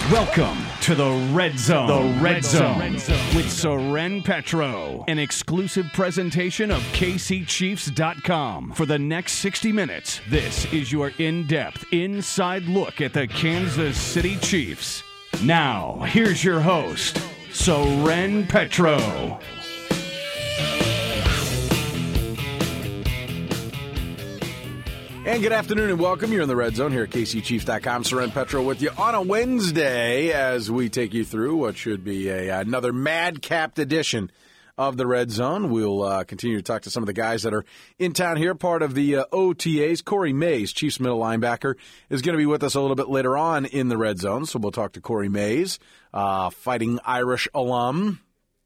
Welcome to the Red Zone. The Red Zone with Soren Petro, an exclusive presentation of KCChiefs.com. For the next 60 minutes, this is your in-depth, inside look at the Kansas City Chiefs. Now, here's your host, Soren Petro. And good afternoon and welcome. You're in the Red Zone here at KCChiefs.com. Soren Petro with you on a Wednesday as we take you through what should be another madcapped edition of the Red Zone. We'll continue to talk to some of the guys that are in town here, part of the OTAs. Corey Mays, Chiefs middle linebacker, is going to be with us a little bit later on in the Red Zone. So we'll talk to Corey Mays, Fighting Irish alum.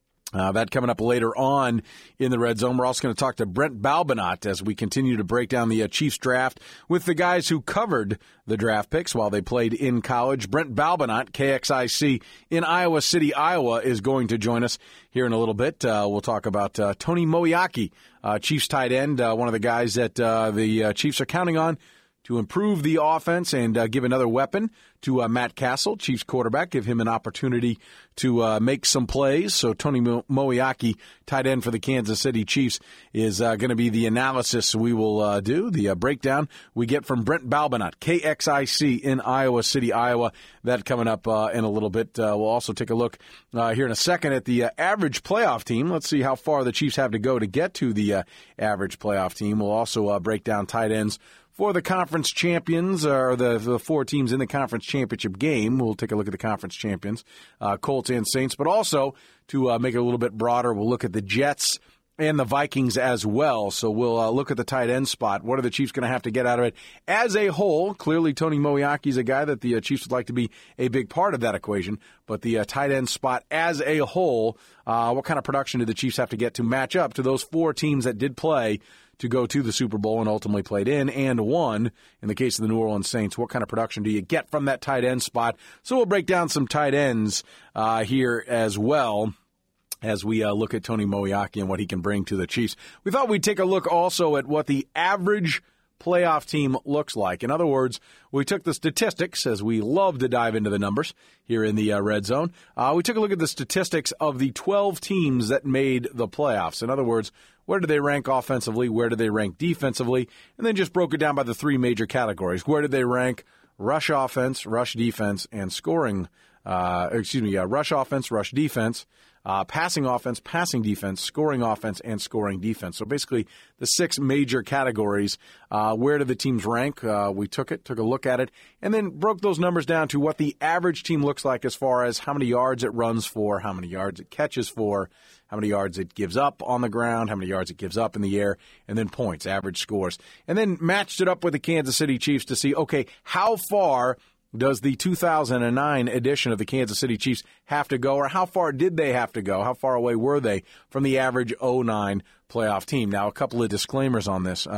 That coming up later on in the Red Zone. We're also going to talk to Brent Balbinot as we continue to break down the Chiefs draft with the guys who covered the draft picks while they played in college. Brent Balbinot, KXIC in Iowa City, Iowa, is going to join us here in a little bit. We'll talk about Tony Moeaki, Chiefs tight end, one of the guys that the Chiefs are counting on to improve the offense and give another weapon to Matt Castle, Chiefs quarterback, give him an opportunity to make some plays. So Tony Moeaki, tight end for the Kansas City Chiefs, is going to be the analysis we will do, the breakdown we get from Brent Balbinot, KXIC in Iowa City, Iowa. That coming up in a little bit. We'll also take a look here in a second at the average playoff team. Let's see how far the Chiefs have to go to get to the average playoff team. We'll also break down tight ends for the conference champions, or the four teams in the conference championship game. We'll take a look at the conference champions, Colts and Saints. But also, to make it a little bit broader, we'll look at the Jets and the Vikings as well. So we'll look at the tight end spot. What are the Chiefs going to have to get out of it as a whole? Clearly, Tony Moeaki is a guy that the Chiefs would like to be a big part of that equation. But the tight end spot as a whole, what kind of production do the Chiefs have to get to match up to those four teams that did play to go to the Super Bowl and ultimately played in and won? In the case of the New Orleans Saints, what kind of production do you get from that tight end spot? So we'll break down some tight ends here as well as we look at Tony Moeaki and what he can bring to the Chiefs. We thought we'd take a look also at what the average playoff team looks like. In other words, we took the statistics, as we love to dive into the numbers here in the Red Zone. We took a look at the statistics of the 12 teams that made the playoffs. In other words, where do they rank offensively? Where do they rank defensively? And then just broke it down by the three major categories. Where did they rank rush offense, rush defense, and scoring? Rush offense, rush defense, passing offense, passing defense, scoring offense, and scoring defense. So basically the six major categories. Where do the teams rank? We took a look at it, and then broke those numbers down to what the average team looks like as far as how many yards it runs for, how many yards it catches for, how many yards it gives up on the ground, how many yards it gives up in the air, and then points, average scores. And then matched it up with the Kansas City Chiefs to see, okay, how far does the 2009 edition of the Kansas City Chiefs have to go, or how far did they have to go? How far away were they from the average 09 playoff team? Now, a couple of disclaimers on this.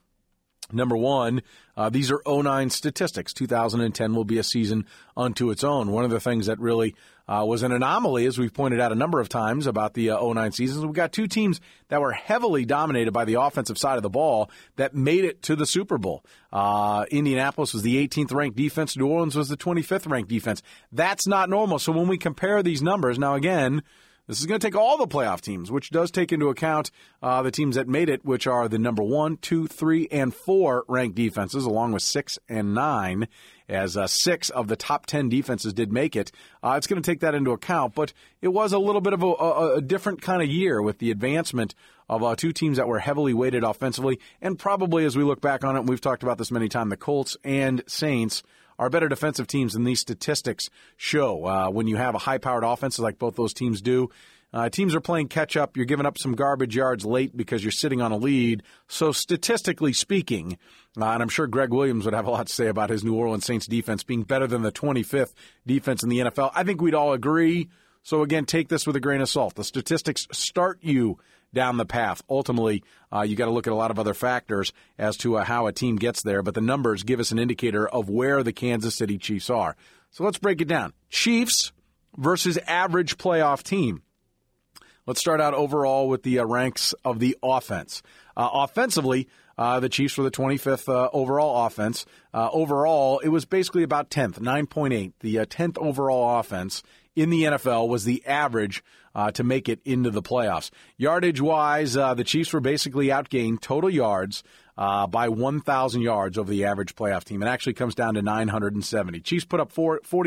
Number one, these are 09 statistics. 2010 will be a season unto its own. One of the things that really was an anomaly, as we've pointed out a number of times about the 09 seasons, we got two teams that were heavily dominated by the offensive side of the ball that made it to the Super Bowl. Indianapolis was the 18th ranked defense. New Orleans was the 25th ranked defense. That's not normal. So when we compare these numbers, now again, this is going to take all the playoff teams, which does take into account the teams that made it, which are the number 1, 2, 3, and 4 ranked defenses, along with 6 and 9, as 6 of the top 10 defenses did make it. It's going to take that into account, but it was a little bit of a different kind of year with the advancement of two teams that were heavily weighted offensively, and probably, as we look back on it, and we've talked about this many times, the Colts and Saints are better defensive teams than these statistics show. When you have a high-powered offense like both those teams do, teams are playing catch-up. You're giving up some garbage yards late because you're sitting on a lead. So statistically speaking, and I'm sure Greg Williams would have a lot to say about his New Orleans Saints defense being better than the 25th defense in the NFL. I think we'd all agree. So, again, take this with a grain of salt. The statistics start you down the path. Ultimately, you got to look at a lot of other factors as to how a team gets there, but the numbers give us an indicator of where the Kansas City Chiefs are. So let's break it down. Chiefs versus average playoff team. Let's start out overall with the ranks of the offense. Offensively, the Chiefs were the 25th overall offense. Overall, it was basically about 10th, 9.8. The 10th overall offense in the NFL was the average to make it into the playoffs. Yardage-wise, the Chiefs were basically outgained total yards by 1,000 yards over the average playoff team. It actually comes down to 970. Chiefs put up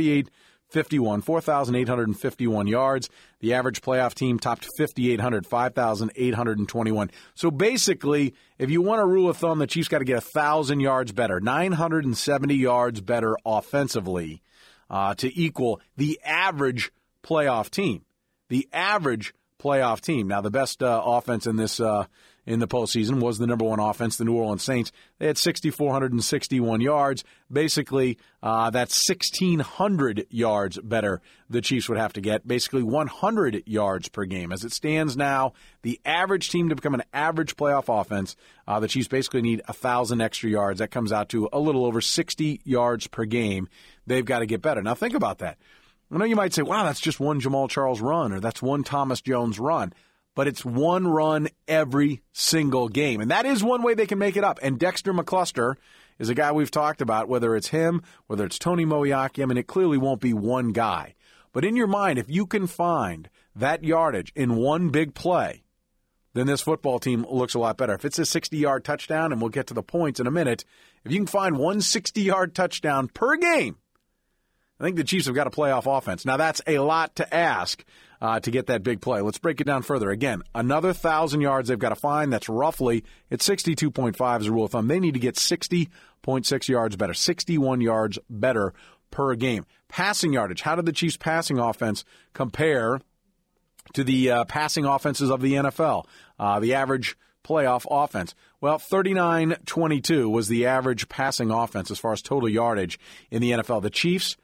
4,851 yards. The average playoff team topped 5,800, 5,821. So basically, if you want a rule of thumb, the Chiefs got to get 1,000 yards better, 970 yards better offensively to equal the average playoff team. The average playoff team. Now, the best offense in this in the postseason was the number one offense, the New Orleans Saints. They had 6,461 yards. Basically, that's 1,600 yards better the Chiefs would have to get. Basically, 100 yards per game. As it stands now, the average team to become an average playoff offense, the Chiefs basically need 1,000 extra yards. That comes out to a little over 60 yards per game. They've got to get better. Now, think about that. I know you might say, wow, that's just one Jamal Charles run or that's one Thomas Jones run. But it's one run every single game. And that is one way they can make it up. And Dexter McCluster is a guy we've talked about, whether it's him, whether it's Tony Moeaki. I mean, it clearly won't be one guy. But in your mind, if you can find that yardage in one big play, then this football team looks a lot better. If it's a 60-yard touchdown, and we'll get to the points in a minute, if you can find one 60-yard touchdown per game, I think the Chiefs have got a playoff offense. Now, that's a lot to ask to get that big play. Let's break it down further. Again, another 1,000 yards they've got to find. That's roughly, it's 62.5 as a rule of thumb. They need to get 60.6 yards better, 61 yards better per game. Passing yardage. How did the Chiefs' passing offense compare to the passing offenses of the NFL? The average playoff offense. Well, 39-22 was the average passing offense as far as total yardage in the NFL. The Chiefs,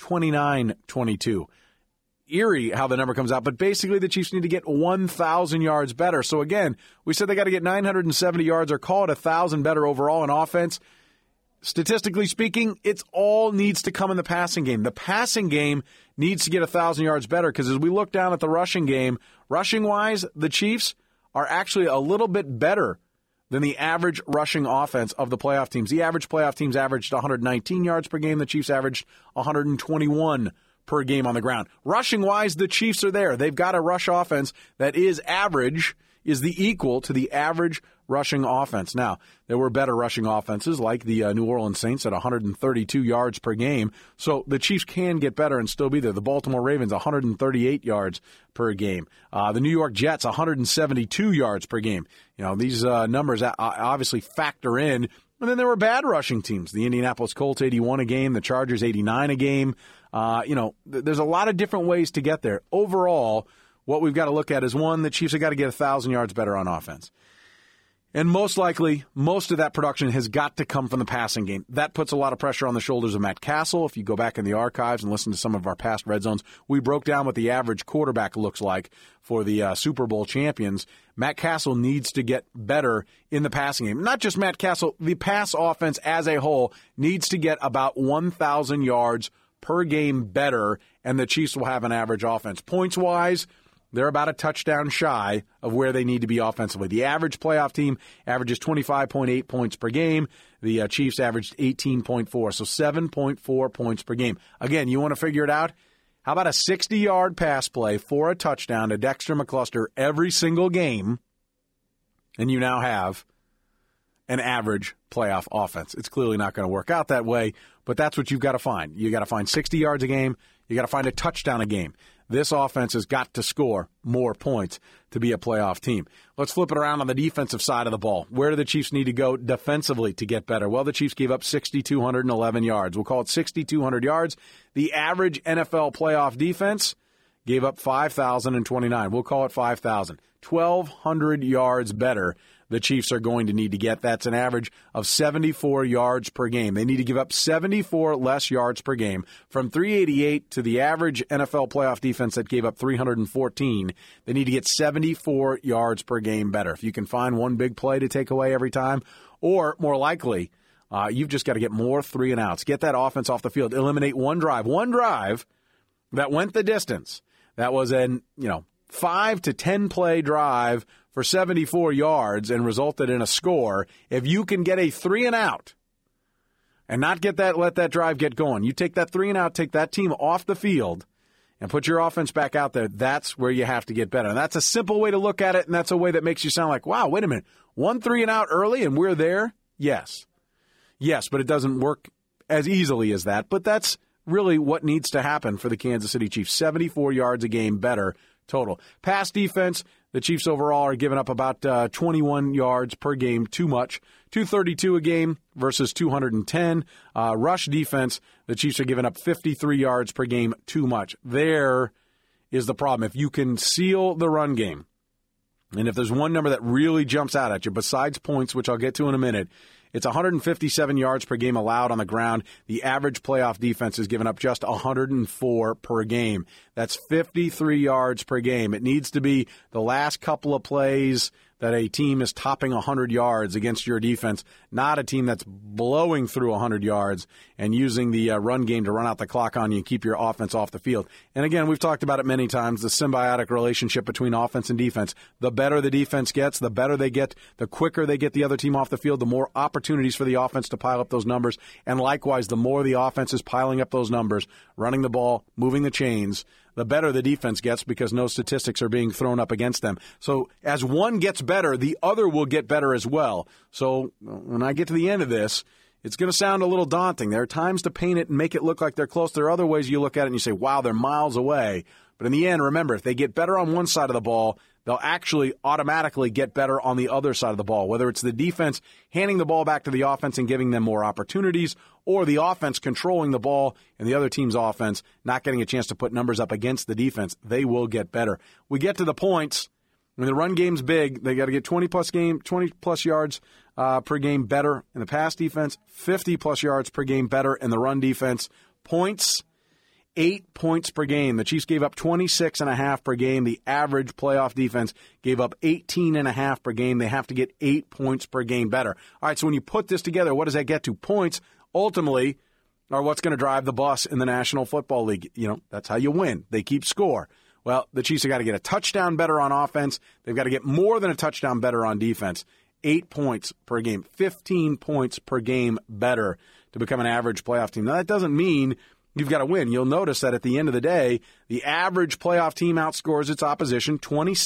29-22. Eerie how the number comes out, but basically the Chiefs need to get 1,000 yards better. So again, we said they got to get 970 yards or call it 1,000 better overall in offense. Statistically speaking, it all needs to come in the passing game. The passing game needs to get 1,000 yards better because as we look down at the rushing game, rushing-wise, the Chiefs are actually a little bit better than the average rushing offense of the playoff teams. The average playoff teams averaged 119 yards per game. The Chiefs averaged 121 per game on the ground. Rushing-wise, the Chiefs are there. They've got a rush offense that is average, is the equal to the average rushing offense. Now, there were better rushing offenses like the New Orleans Saints at 132 yards per game. So the Chiefs can get better and still be there. The Baltimore Ravens, 138 yards per game. The New York Jets, 172 yards per game. You know, these numbers obviously factor in. And then there were bad rushing teams. The Indianapolis Colts, 81 a game. The Chargers, 89 a game. There's a lot of different ways to get there. Overall, what we've got to look at is, one, the Chiefs have got to get 1,000 yards better on offense. And most likely, most of that production has got to come from the passing game. That puts a lot of pressure on the shoulders of Matt Castle. If you go back in the archives and listen to some of our past Red Zones, we broke down what the average quarterback looks like for the Super Bowl champions. Matt Castle needs to get better in the passing game. Not just Matt Castle, the pass offense as a whole needs to get about 1,000 yards per game better, and the Chiefs will have an average offense. Points-wise, they're about a touchdown shy of where they need to be offensively. The average playoff team averages 25.8 points per game. The Chiefs averaged 18.4, so 7.4 points per game. Again, you want to figure it out? How about a 60-yard pass play for a touchdown to Dexter McCluster every single game, and you now have an average playoff offense. It's clearly not going to work out that way, but that's what you've got to find. You've got to find 60 yards a game. You've got to find a touchdown a game. This offense has got to score more points to be a playoff team. Let's flip it around on the defensive side of the ball. Where do the Chiefs need to go defensively to get better? Well, the Chiefs gave up 6,211 yards. We'll call it 6,200 yards. The average NFL playoff defense gave up 5,029. We'll call it 5,000. 1,200 yards better the Chiefs are going to need to get. That's an average of 74 yards per game. They need to give up 74 less yards per game from 388 to the average NFL playoff defense that gave up 314. They need to get 74 yards per game better. If you can find one big play to take away every time, or more likely, you've just got to get more 3-and-outs. Get that offense off the field. Eliminate one drive that went the distance. That was 5 to 10 play drive for 74 yards and resulted in a score, if you can get a 3-and-out and not let that drive get going, you take that 3-and-out, take that team off the field and put your offense back out there, that's where you have to get better. And that's a simple way to look at it, and that's a way that makes you sound like, wow, wait a minute, 1 3-and-out early and we're there? Yes. Yes, but it doesn't work as easily as that. But that's really what needs to happen for the Kansas City Chiefs. 74 yards a game better total. Pass defense, the Chiefs overall are giving up about 21 yards per game, too much. 232 a game versus 210. Rush defense, the Chiefs are giving up 53 yards per game, too much. There is the problem. If you can seal the run game, and if there's one number that really jumps out at you, besides points, which I'll get to in a minute, it's 157 yards per game allowed on the ground. The average playoff defense is giving up just 104 per game. That's 53 yards per game. It needs to be the last couple of plays that a team is topping 100 yards against your defense, not a team that's blowing through 100 yards and using the run game to run out the clock on you and keep your offense off the field. And again, we've talked about it many times, the symbiotic relationship between offense and defense. The better the defense gets, the better they get, the quicker they get the other team off the field, the more opportunities for the offense to pile up those numbers. And likewise, the more the offense is piling up those numbers, running the ball, moving the chains, the better the defense gets because no statistics are being thrown up against them. So as one gets better, the other will get better as well. So when I get to the end of this, it's going to sound a little daunting. There are times to paint it and make it look like they're close. There are other ways you look at it and you say, wow, they're miles away. But in the end, remember, if they get better on one side of the ball, they'll actually automatically get better on the other side of the ball, whether it's the defense handing the ball back to the offense and giving them more opportunities, or the offense controlling the ball and the other team's offense not getting a chance to put numbers up against the defense. They will get better. We get to the points. When the run game's big, they got to get 20-plus yards per game better in the pass defense, 50-plus yards per game better in the run defense. Points, 8 points per game. The Chiefs gave up 26.5 per game. The average playoff defense gave up 18.5 per game. They have to get 8 points per game better. All right, so when you put this together, what does that get to? Points, ultimately, are what's going to drive the bus in the National Football League. You know, that's how you win. They keep score. Well, the Chiefs have got to get a touchdown better on offense. They've got to get more than a touchdown better on defense. 8 points per game, 15 points per game better to become an average playoff team. Now, that doesn't mean you've got to win. You'll notice that at the end of the day, the average playoff team outscores its opposition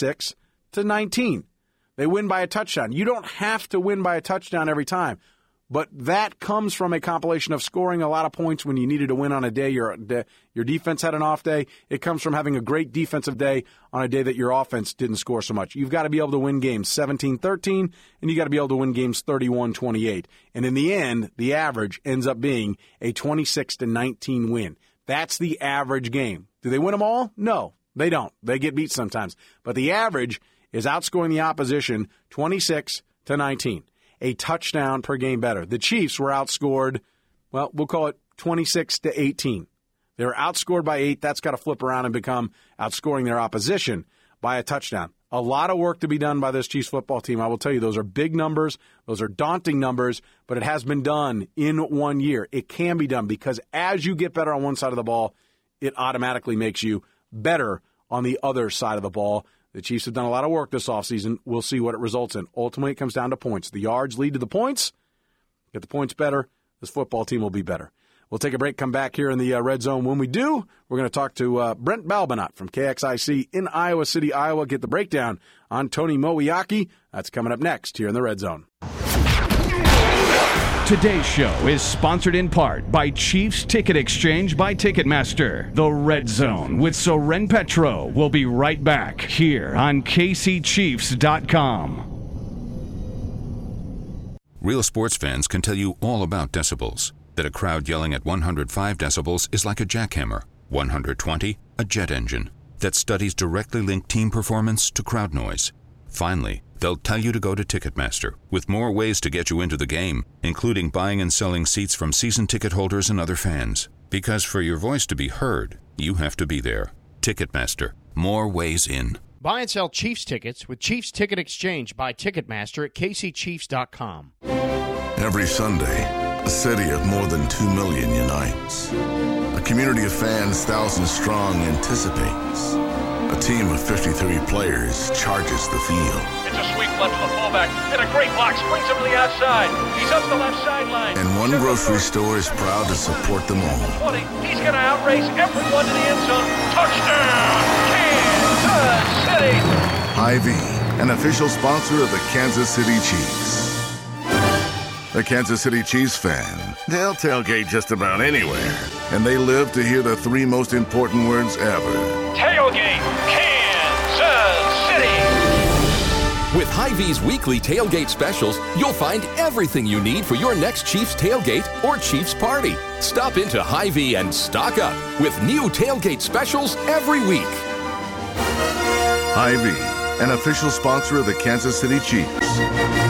26-19. They win by a touchdown. You don't have to win by a touchdown every time, but that comes from a compilation of scoring a lot of points when you needed to win on a day your defense had an off day. It comes from having a great defensive day on a day that your offense didn't score so much. You've got to be able to win games 17-13, and you got to be able to win games 31-28. And in the end, the average ends up being a 26-19 win. That's the average game. Do they win them all? No, they don't. They get beat sometimes. But the average is outscoring the opposition 26-19. A touchdown per game better. The Chiefs were outscored, well, we'll call it 26-18. They were outscored by 8. That's got to flip around and become outscoring their opposition by a touchdown. A lot of work to be done by this Chiefs football team. I will tell you, those are big numbers. Those are daunting numbers, but it has been done in 1 year. It can be done because as you get better on one side of the ball, it automatically makes you better on the other side of the ball. The Chiefs have done a lot of work this offseason. We'll see what it results in. Ultimately, it comes down to points. The yards lead to the points. Get the points better, this football team will be better. We'll take a break, come back here in the Red Zone. When we do, we're going to talk to Brent Balbinot from KXIC in Iowa City, Iowa. Get the breakdown on Tony Mowiaki. That's coming up next here in the Red Zone. Today's show is sponsored in part by Chiefs Ticket Exchange by Ticketmaster. The Red Zone with Soren Petro will be right back here on KCChiefs.com. Real sports fans can tell you all about decibels. That a crowd yelling at 105 decibels is like a jackhammer, 120, a jet engine. That studies directly link team performance to crowd noise. Finally, they'll tell you to go to Ticketmaster, with more ways to get you into the game, including buying and selling seats from season ticket holders and other fans. Because for your voice to be heard, you have to be there. Ticketmaster. More ways in. Buy and sell Chiefs tickets with Chiefs Ticket Exchange by Ticketmaster at KCChiefs.com. Every Sunday, A city of more than 2 million unites. A community of fans thousands strong anticipates. A team of 53 players charges the field. It's a sweep left to the fullback, and a great block springs him to the outside. He's up the left sideline. And one grocery store is proud to support them all. 20. He's going to outrace everyone to the end zone. Touchdown, Kansas City! Hy-Vee, an official sponsor of the Kansas City Chiefs. The Kansas City Chiefs fan, they'll tailgate just about anywhere. And they live to hear the three most important words ever. Tailgate, Kansas City! With Hy-Vee's weekly tailgate specials, you'll find everything you need for your next Chiefs tailgate or Chiefs party. Stop into Hy-Vee and stock up with new tailgate specials every week. Hy-Vee, an official sponsor of the Kansas City Chiefs.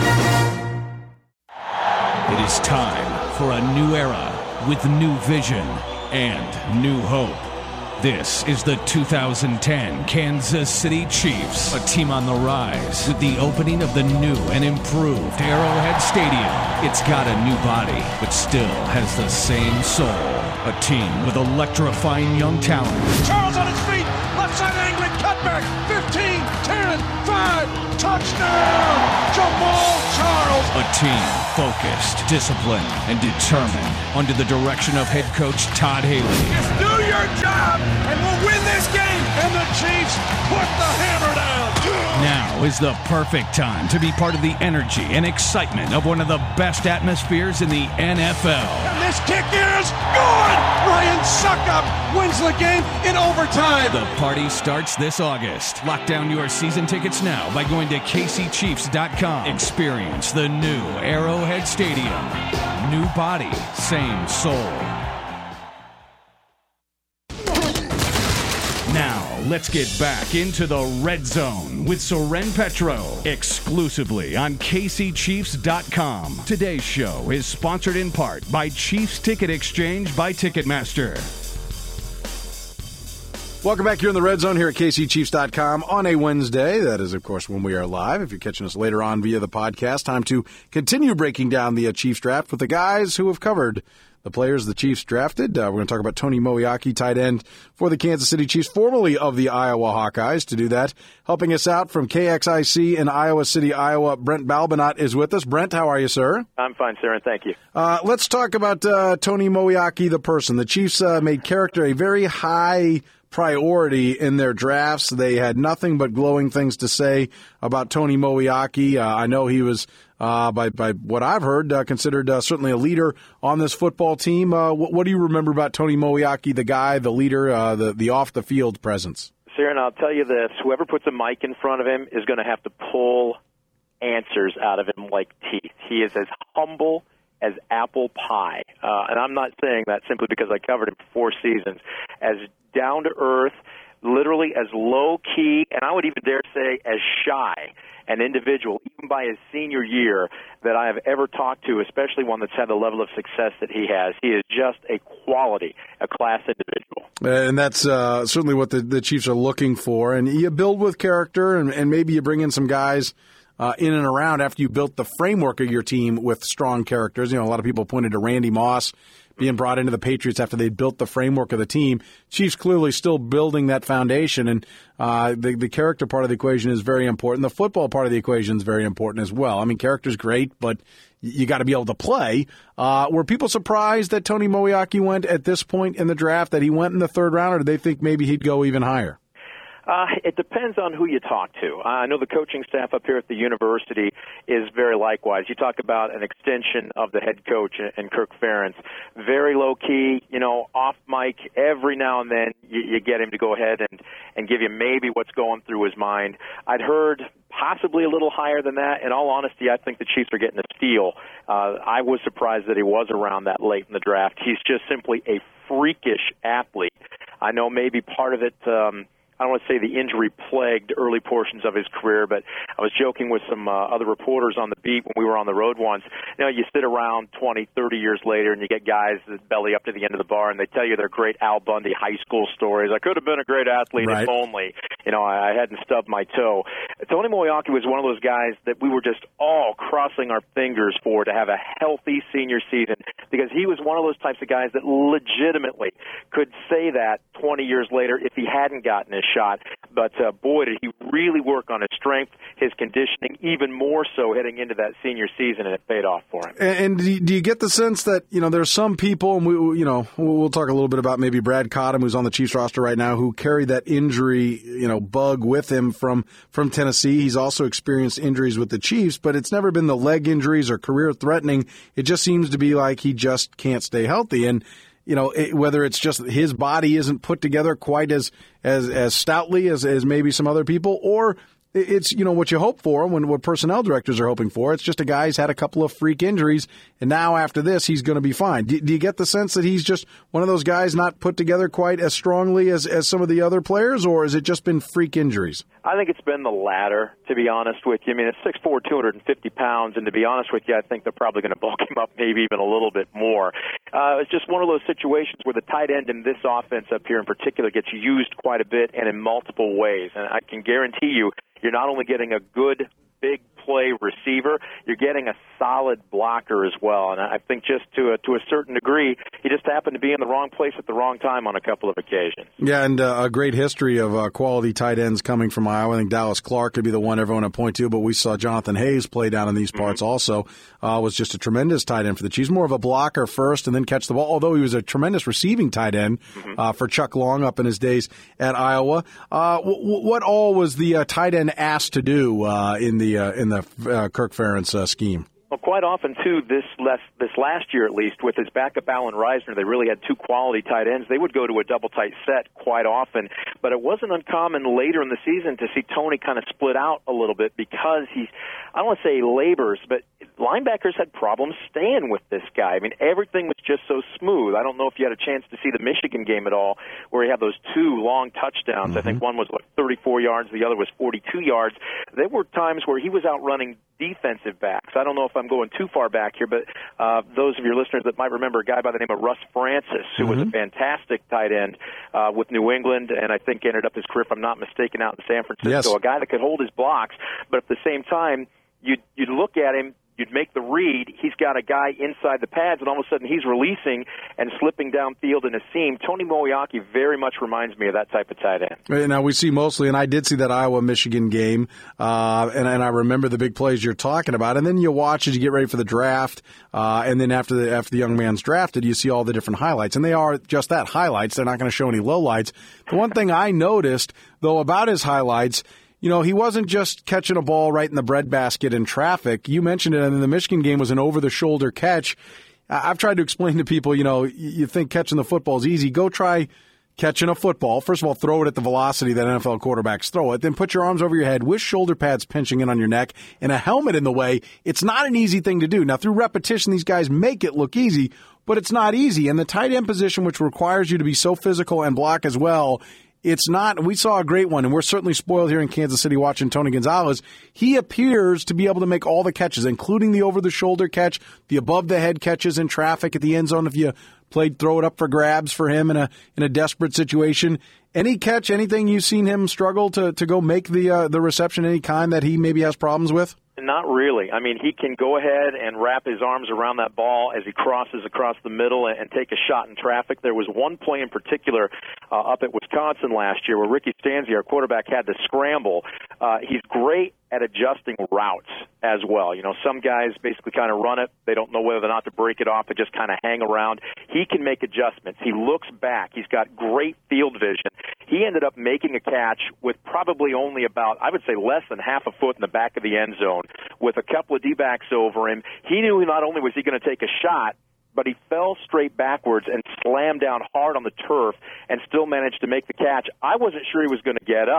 It is time for a new era with new vision and new hope. This is the 2010 Kansas City Chiefs, a team on the rise with the opening of the new and improved Arrowhead Stadium. It's got a new body, but still has the same soul. A team with electrifying young talent. Charles on his feet, left side angry, cutback, 15, 10, 5, touchdown, Jamal Charles. A team focused, disciplined, and determined under the direction of head coach Todd Haley. Just do your job, and we'll win this game. And the Chiefs put the hammer down. Now is the perfect time to be part of the energy and excitement of one of the best atmospheres in the NFL. And this kick is good. Ryan Suckup wins the game in overtime. The party starts this August. Lock down your season tickets now by going to KCChiefs.com. Experience the new Arrowhead Stadium. New body, same soul. Now, let's get back into the Red Zone with Soren Petro, exclusively on KCChiefs.com. Today's show is sponsored in part by Chiefs Ticket Exchange by Ticketmaster. Welcome back here in the Red Zone here at KCChiefs.com on a Wednesday. That is, of course, when we are live. If you're catching us later on via the podcast, time to continue breaking down the Chiefs draft with the guys who have covered the players the Chiefs drafted. We're going to talk about Tony Moeaki, tight end for the Kansas City Chiefs, formerly of the Iowa Hawkeyes. To do that, helping us out from KXIC in Iowa City, Iowa, Brent Balbinot is with us. Brent, how are you, sir? I'm fine, sir, and thank you. Let's talk about Tony Moeaki, the person. The Chiefs made character a very high priority in their drafts. They had nothing but glowing things to say about Tony Moeaki. I know he was, by what I've heard, considered certainly a leader on this football team. What do you remember about Tony Moeaki, the guy, the leader, the off-the-field presence? Sir, and I'll tell you this, whoever puts a mic in front of him is going to have to pull answers out of him like teeth. He is as humble as apple pie. And I'm not saying that simply because I covered him for 4 seasons. As down-to-earth, literally as low-key, and I would even dare say as shy an individual, even by his senior year, that I have ever talked to, especially one that's had the level of success that he has. He is just a quality, a class individual. And that's certainly what the Chiefs are looking for. And you build with character, and maybe you bring in some guys in and around after you built the framework of your team with strong characters. You know, a lot of people pointed to Randy Moss being brought into the Patriots after they built the framework of the team. Chiefs clearly still building that foundation, and the character part of the equation is very important. The football part of the equation is very important as well. I mean, character's great, but you got to be able to play. Were people surprised that Tony Moeaki went at this point in the draft, that he went in the 3rd round, or did they think maybe he'd go even higher? It depends on who you talk to. I know the coaching staff up here at the university is very likewise. You talk about an extension of the head coach and Kirk Ferentz. Very low-key, off mic. Every now and then you get him to go ahead and give you maybe what's going through his mind. I'd heard possibly a little higher than that. In all honesty, I think the Chiefs are getting a steal. I was surprised that he was around that late in the draft. He's just simply a freakish athlete. I know maybe part of it I don't want to say the injury-plagued early portions of his career, but I was joking with some other reporters on the beat when we were on the road once. You know, you sit around 20, 30 years later, and you get guys that belly up to the end of the bar, and they tell you their great Al Bundy high school stories. I could have been a great athlete if only, you know, I hadn't stubbed my toe. Tony Moeaki was one of those guys that we were just all crossing our fingers for to have a healthy senior season, because he was one of those types of guys that legitimately could say that 20 years later if he hadn't gotten his shot. But boy, did he really work on his strength, his conditioning, even more so heading into that senior season, and it paid off for him. And do you get the sense that, you know, there's some people, and we'll talk a little bit about maybe Brad Cottam, who's on the Chiefs roster right now, who carry that injury, you know, bug with him from Tennessee. He's also experienced injuries with the Chiefs, but it's never been the leg injuries or career threatening. It just seems to be like he just can't stay healthy. And you know, whether it's just his body isn't put together quite as stoutly as maybe some other people, or it's, you know, what you hope for when what personnel directors are hoping for. It's just a guy who's had a couple of freak injuries, and now after this, he's going to be fine. Do you get the sense that he's just one of those guys not put together quite as strongly as some of the other players, or has it just been freak injuries? I think it's been the latter, to be honest with you. I mean, it's 6'4", 250 pounds, and to be honest with you, I think they're probably going to bulk him up maybe even a little bit more. It's just one of those situations where the tight end in this offense up here in particular gets used quite a bit and in multiple ways. And I can guarantee you, you're not only getting a good, big play receiver, you're getting a solid blocker as well. And I think just to a certain degree, he just happened to be in the wrong place at the wrong time on a couple of occasions. Yeah, and a great history of quality tight ends coming from Iowa. I think Dallas Clark could be the one everyone would point to, but we saw Jonathan Hayes play down in these parts also. Was just a tremendous tight end for the Chiefs. More of a blocker first and then catch the ball, although he was a tremendous receiving tight end for Chuck Long up in his days at Iowa. What all was the tight end asked to do in the Kirk Ferentz scheme? Well, quite often, too, this last year at least, with his backup Alan Reisner, they really had two quality tight ends. They would go to a double tight set quite often, but it wasn't uncommon later in the season to see Tony kind of split out a little bit because I don't want to say labors, but linebackers had problems staying with this guy. I mean, everything was just so smooth. I don't know if you had a chance to see the Michigan game at all, where he had those two long touchdowns. I think one was 34 yards, the other was 42 yards. There were times where he was outrunning defensive backs. I don't know if I'm going too far back here, but those of your listeners that might remember a guy by the name of Russ Francis, who was a fantastic tight end with New England, and I think ended up his career, if I'm not mistaken, out in San Francisco. A guy that could hold his blocks, but at the same time, you'd look at him, you'd make the read, he's got a guy inside the pads, and all of a sudden he's releasing and slipping downfield in a seam. Tony Moeaki very much reminds me of that type of tight end. Now, we see mostly, and I did see that Iowa-Michigan game, and I remember the big plays you're talking about, and then you watch as you get ready for the draft, and then after the young man's drafted, you see all the different highlights, and they are just that, highlights. They're not going to show any lowlights. The one thing I noticed, though, about his highlights, you know, he wasn't just catching a ball right in the breadbasket in traffic. You mentioned it, and the Michigan game was an over-the-shoulder catch. I've tried to explain to people, you know, you think catching the football is easy. Go try catching a football. First of all, throw it at the velocity that NFL quarterbacks throw it. Then put your arms over your head with shoulder pads pinching in on your neck and a helmet in the way. It's not an easy thing to do. Now, through repetition, these guys make it look easy, but it's not easy. And the tight end position, which requires you to be so physical and block as well, it's not. We saw a great one, and we're certainly spoiled here in Kansas City watching Tony Gonzalez. He appears to be able to make all the catches, including the over-the-shoulder catch, the above-the-head catches in traffic at the end zone if you played throw it up for grabs for him in a desperate situation. Any catch, anything you've seen him struggle to go make the reception any kind that he maybe has problems with? Not really. I mean, he can go ahead and wrap his arms around that ball as he crosses across the middle and take a shot in traffic. There was one play in particular up at Wisconsin last year where Ricky Stanzi, our quarterback, had to scramble. He's great at adjusting routes as well. You know, some guys basically kind of run it. They don't know whether or not to break it off. They just kind of hang around. He can make adjustments. He looks back. He's got great field vision. He ended up making a catch with probably only about, I would say, less than half a foot in the back of the end zone with a couple of D-backs over him. He knew not only was he going to take a shot, but he fell straight backwards and slammed down hard on the turf and still managed to make the catch. I wasn't sure he was going to get up,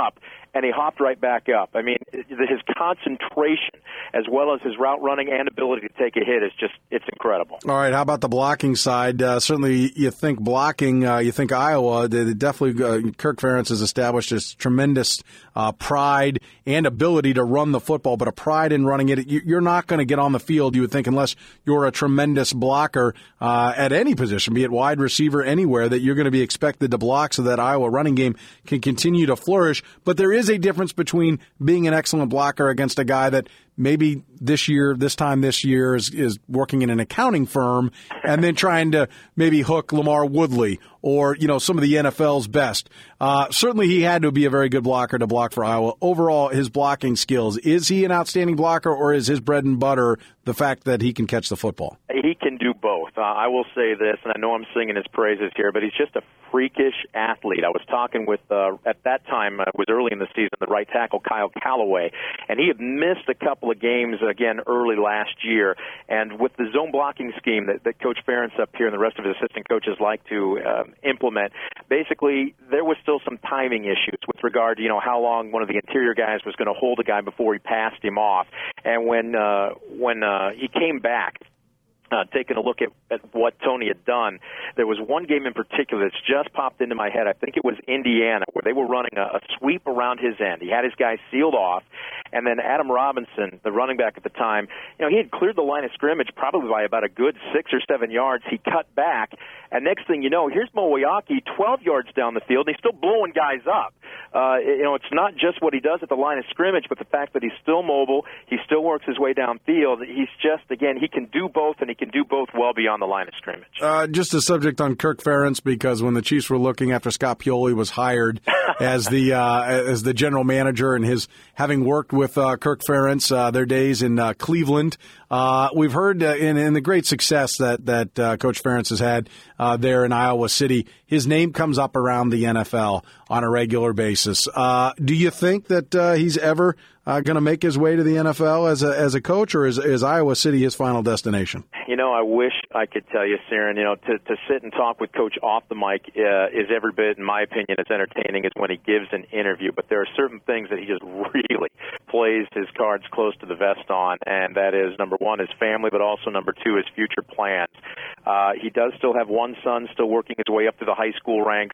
and he hopped right back up. I mean, his concentration as well as his route running and ability to take a hit is just, it's incredible. All right, how about the blocking side? Certainly you think blocking, you think Iowa, they definitely Kirk Ferentz has established this tremendous pride and ability to run the football, but a pride in running it. You're not going to get on the field, you would think, unless you're a tremendous blocker at any position, be it wide receiver, anywhere, that you're going to be expected to block so that Iowa running game can continue to flourish. But there is a difference between being an excellent blocker against a guy that maybe this time this year is working in an accounting firm and then trying to maybe hook LaMarr Woodley or, some of the NFL's best. Certainly he had to be a very good blocker to block for Iowa. Overall, his blocking skills, is he an outstanding blocker, or is his bread and butter the fact that he can catch the football? He can do both. I will say this, and I know I'm singing his praises here, but he's just a freakish athlete. I was talking with, at that time, it was early in the season, the right tackle, Kyle Callaway, and he had missed a couple of games, again, early last year. And with the zone blocking scheme that Coach Ferentz up here and the rest of his assistant coaches like to implement, basically there was still some timing issues with regard to, how long one of the interior guys was going to hold a guy before he passed him off. And when he came back, taking a look at what Tony had done, there was one game in particular that's just popped into my head. I think it was Indiana, where they were running a sweep around his end. He had his guy sealed off, and then Adam Robinson, the running back at the time, he had cleared the line of scrimmage probably by about a good 6 or 7 yards. He cut back, and next thing you know, here's Moeaki 12 yards down the field, and he's still blowing guys up. It's not just what he does at the line of scrimmage, but the fact that he's still mobile, he still works his way downfield. He's just, again, he can do both, and he can do both well beyond the line of scrimmage. Just a subject on Kirk Ferentz, because when the Chiefs were looking after Scott Pioli was hired as the general manager, and his having worked with Kirk Ferentz their days in Cleveland, we've heard in the great success that Coach Ferentz has had there in Iowa City, his name comes up around the NFL on a regular basis. Do you think that he's ever going to make his way to the NFL as a coach, or is Iowa City his final destination? I wish I could tell you, Ciaran, to sit and talk with Coach off the mic is every bit, in my opinion, as entertaining as when he gives an interview. But there are certain things that he just really plays his cards close to the vest on, and that is, number one, his family, but also, number two, his future plans. He does still have one son still working his way up to the high school ranks.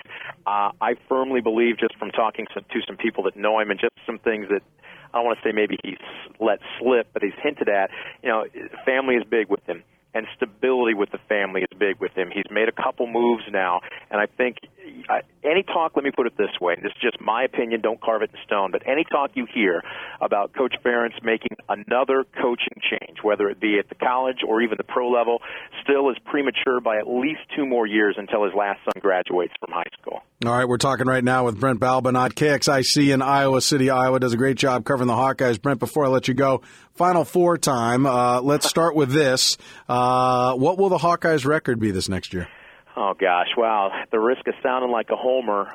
I firmly believe, just from talking to some people that know him and just some things that I don't want to say maybe he's let slip, but he's hinted at, family is big with him, and stability with the family is big with him. He's made a couple moves now, and I think any talk, let me put it this way, this is just my opinion, don't carve it in stone, but any talk you hear about Coach Ferentz making another coaching change, whether it be at the college or even the pro level, still is premature by at least 2 more years until his last son graduates from high school. All right, we're talking right now with Brent Balbinot, KXIC in Iowa City, Iowa. Does a great job covering the Hawkeyes. Brent, before I let you go, Final Four time. Let's start with this. What will the Hawkeyes' record be this next year? Oh, gosh, wow. At the risk of sounding like a homer,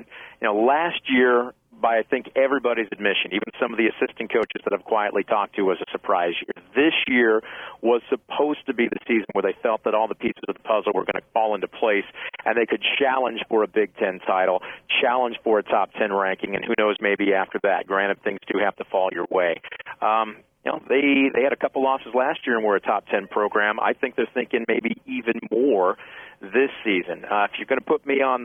last year, by I think everybody's admission, even some of the assistant coaches that I've quietly talked to, was a surprise year. This year was supposed to be the season where they felt that all the pieces of the puzzle were going to fall into place and they could challenge for a Big Ten title, challenge for a top 10 ranking, and who knows, maybe after that. Granted, things do have to fall your way. They had a couple losses last year and were a top 10 program. I think they're thinking maybe even more this season. If you're going to put me on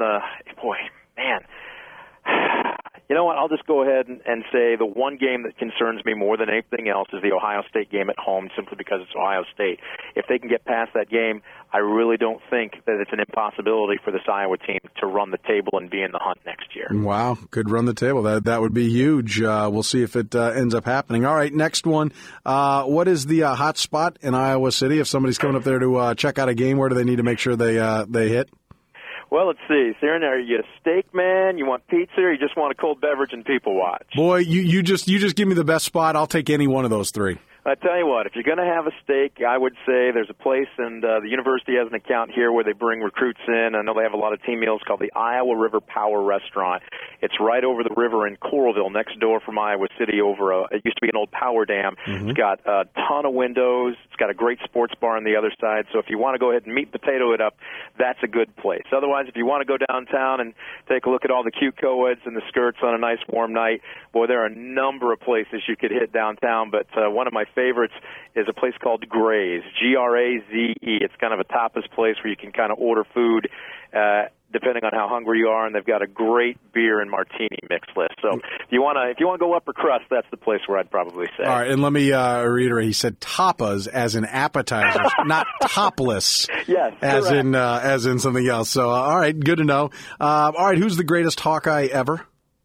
you know what, I'll just go ahead and say the one game that concerns me more than anything else is the Ohio State game at home, simply because it's Ohio State. If they can get past that game, I really don't think that it's an impossibility for this Iowa team to run the table and be in the hunt next year. Wow, could run the table. That would be huge. We'll see if it ends up happening. All right, next one. What is the hot spot in Iowa City? If somebody's coming up there to check out a game, where do they need to make sure they hit? Well, let's see. Ciaran, are you a steak man? You want pizza, or you just want a cold beverage and people watch? Boy, you just give me the best spot. I'll take any one of those three. I tell you what, if you're going to have a steak, I would say there's a place, and the university has an account here where they bring recruits in. I know they have a lot of team meals called the Iowa River Power Restaurant. It's right over the river in Coralville, next door from Iowa City. It used to be an old power dam. Mm-hmm. It's got a ton of windows. It's got a great sports bar on the other side. So if you want to go ahead and meat potato it up, that's a good place. Otherwise, if you want to go downtown and take a look at all the cute co-eds and the skirts on a nice warm night, boy, there are a number of places you could hit downtown. But one of my favorites is a place called Graze, Graze. It's kind of a tapas place where you can kind of order food depending on how hungry you are, and they've got a great beer and martini mix list. So if you want to go upper crust, that's the place where I'd probably say. All right, and let me reiterate. He said tapas as in appetizers, not topless. Yes, as in something else. So all right, good to know. All right, who's the greatest Hawkeye ever?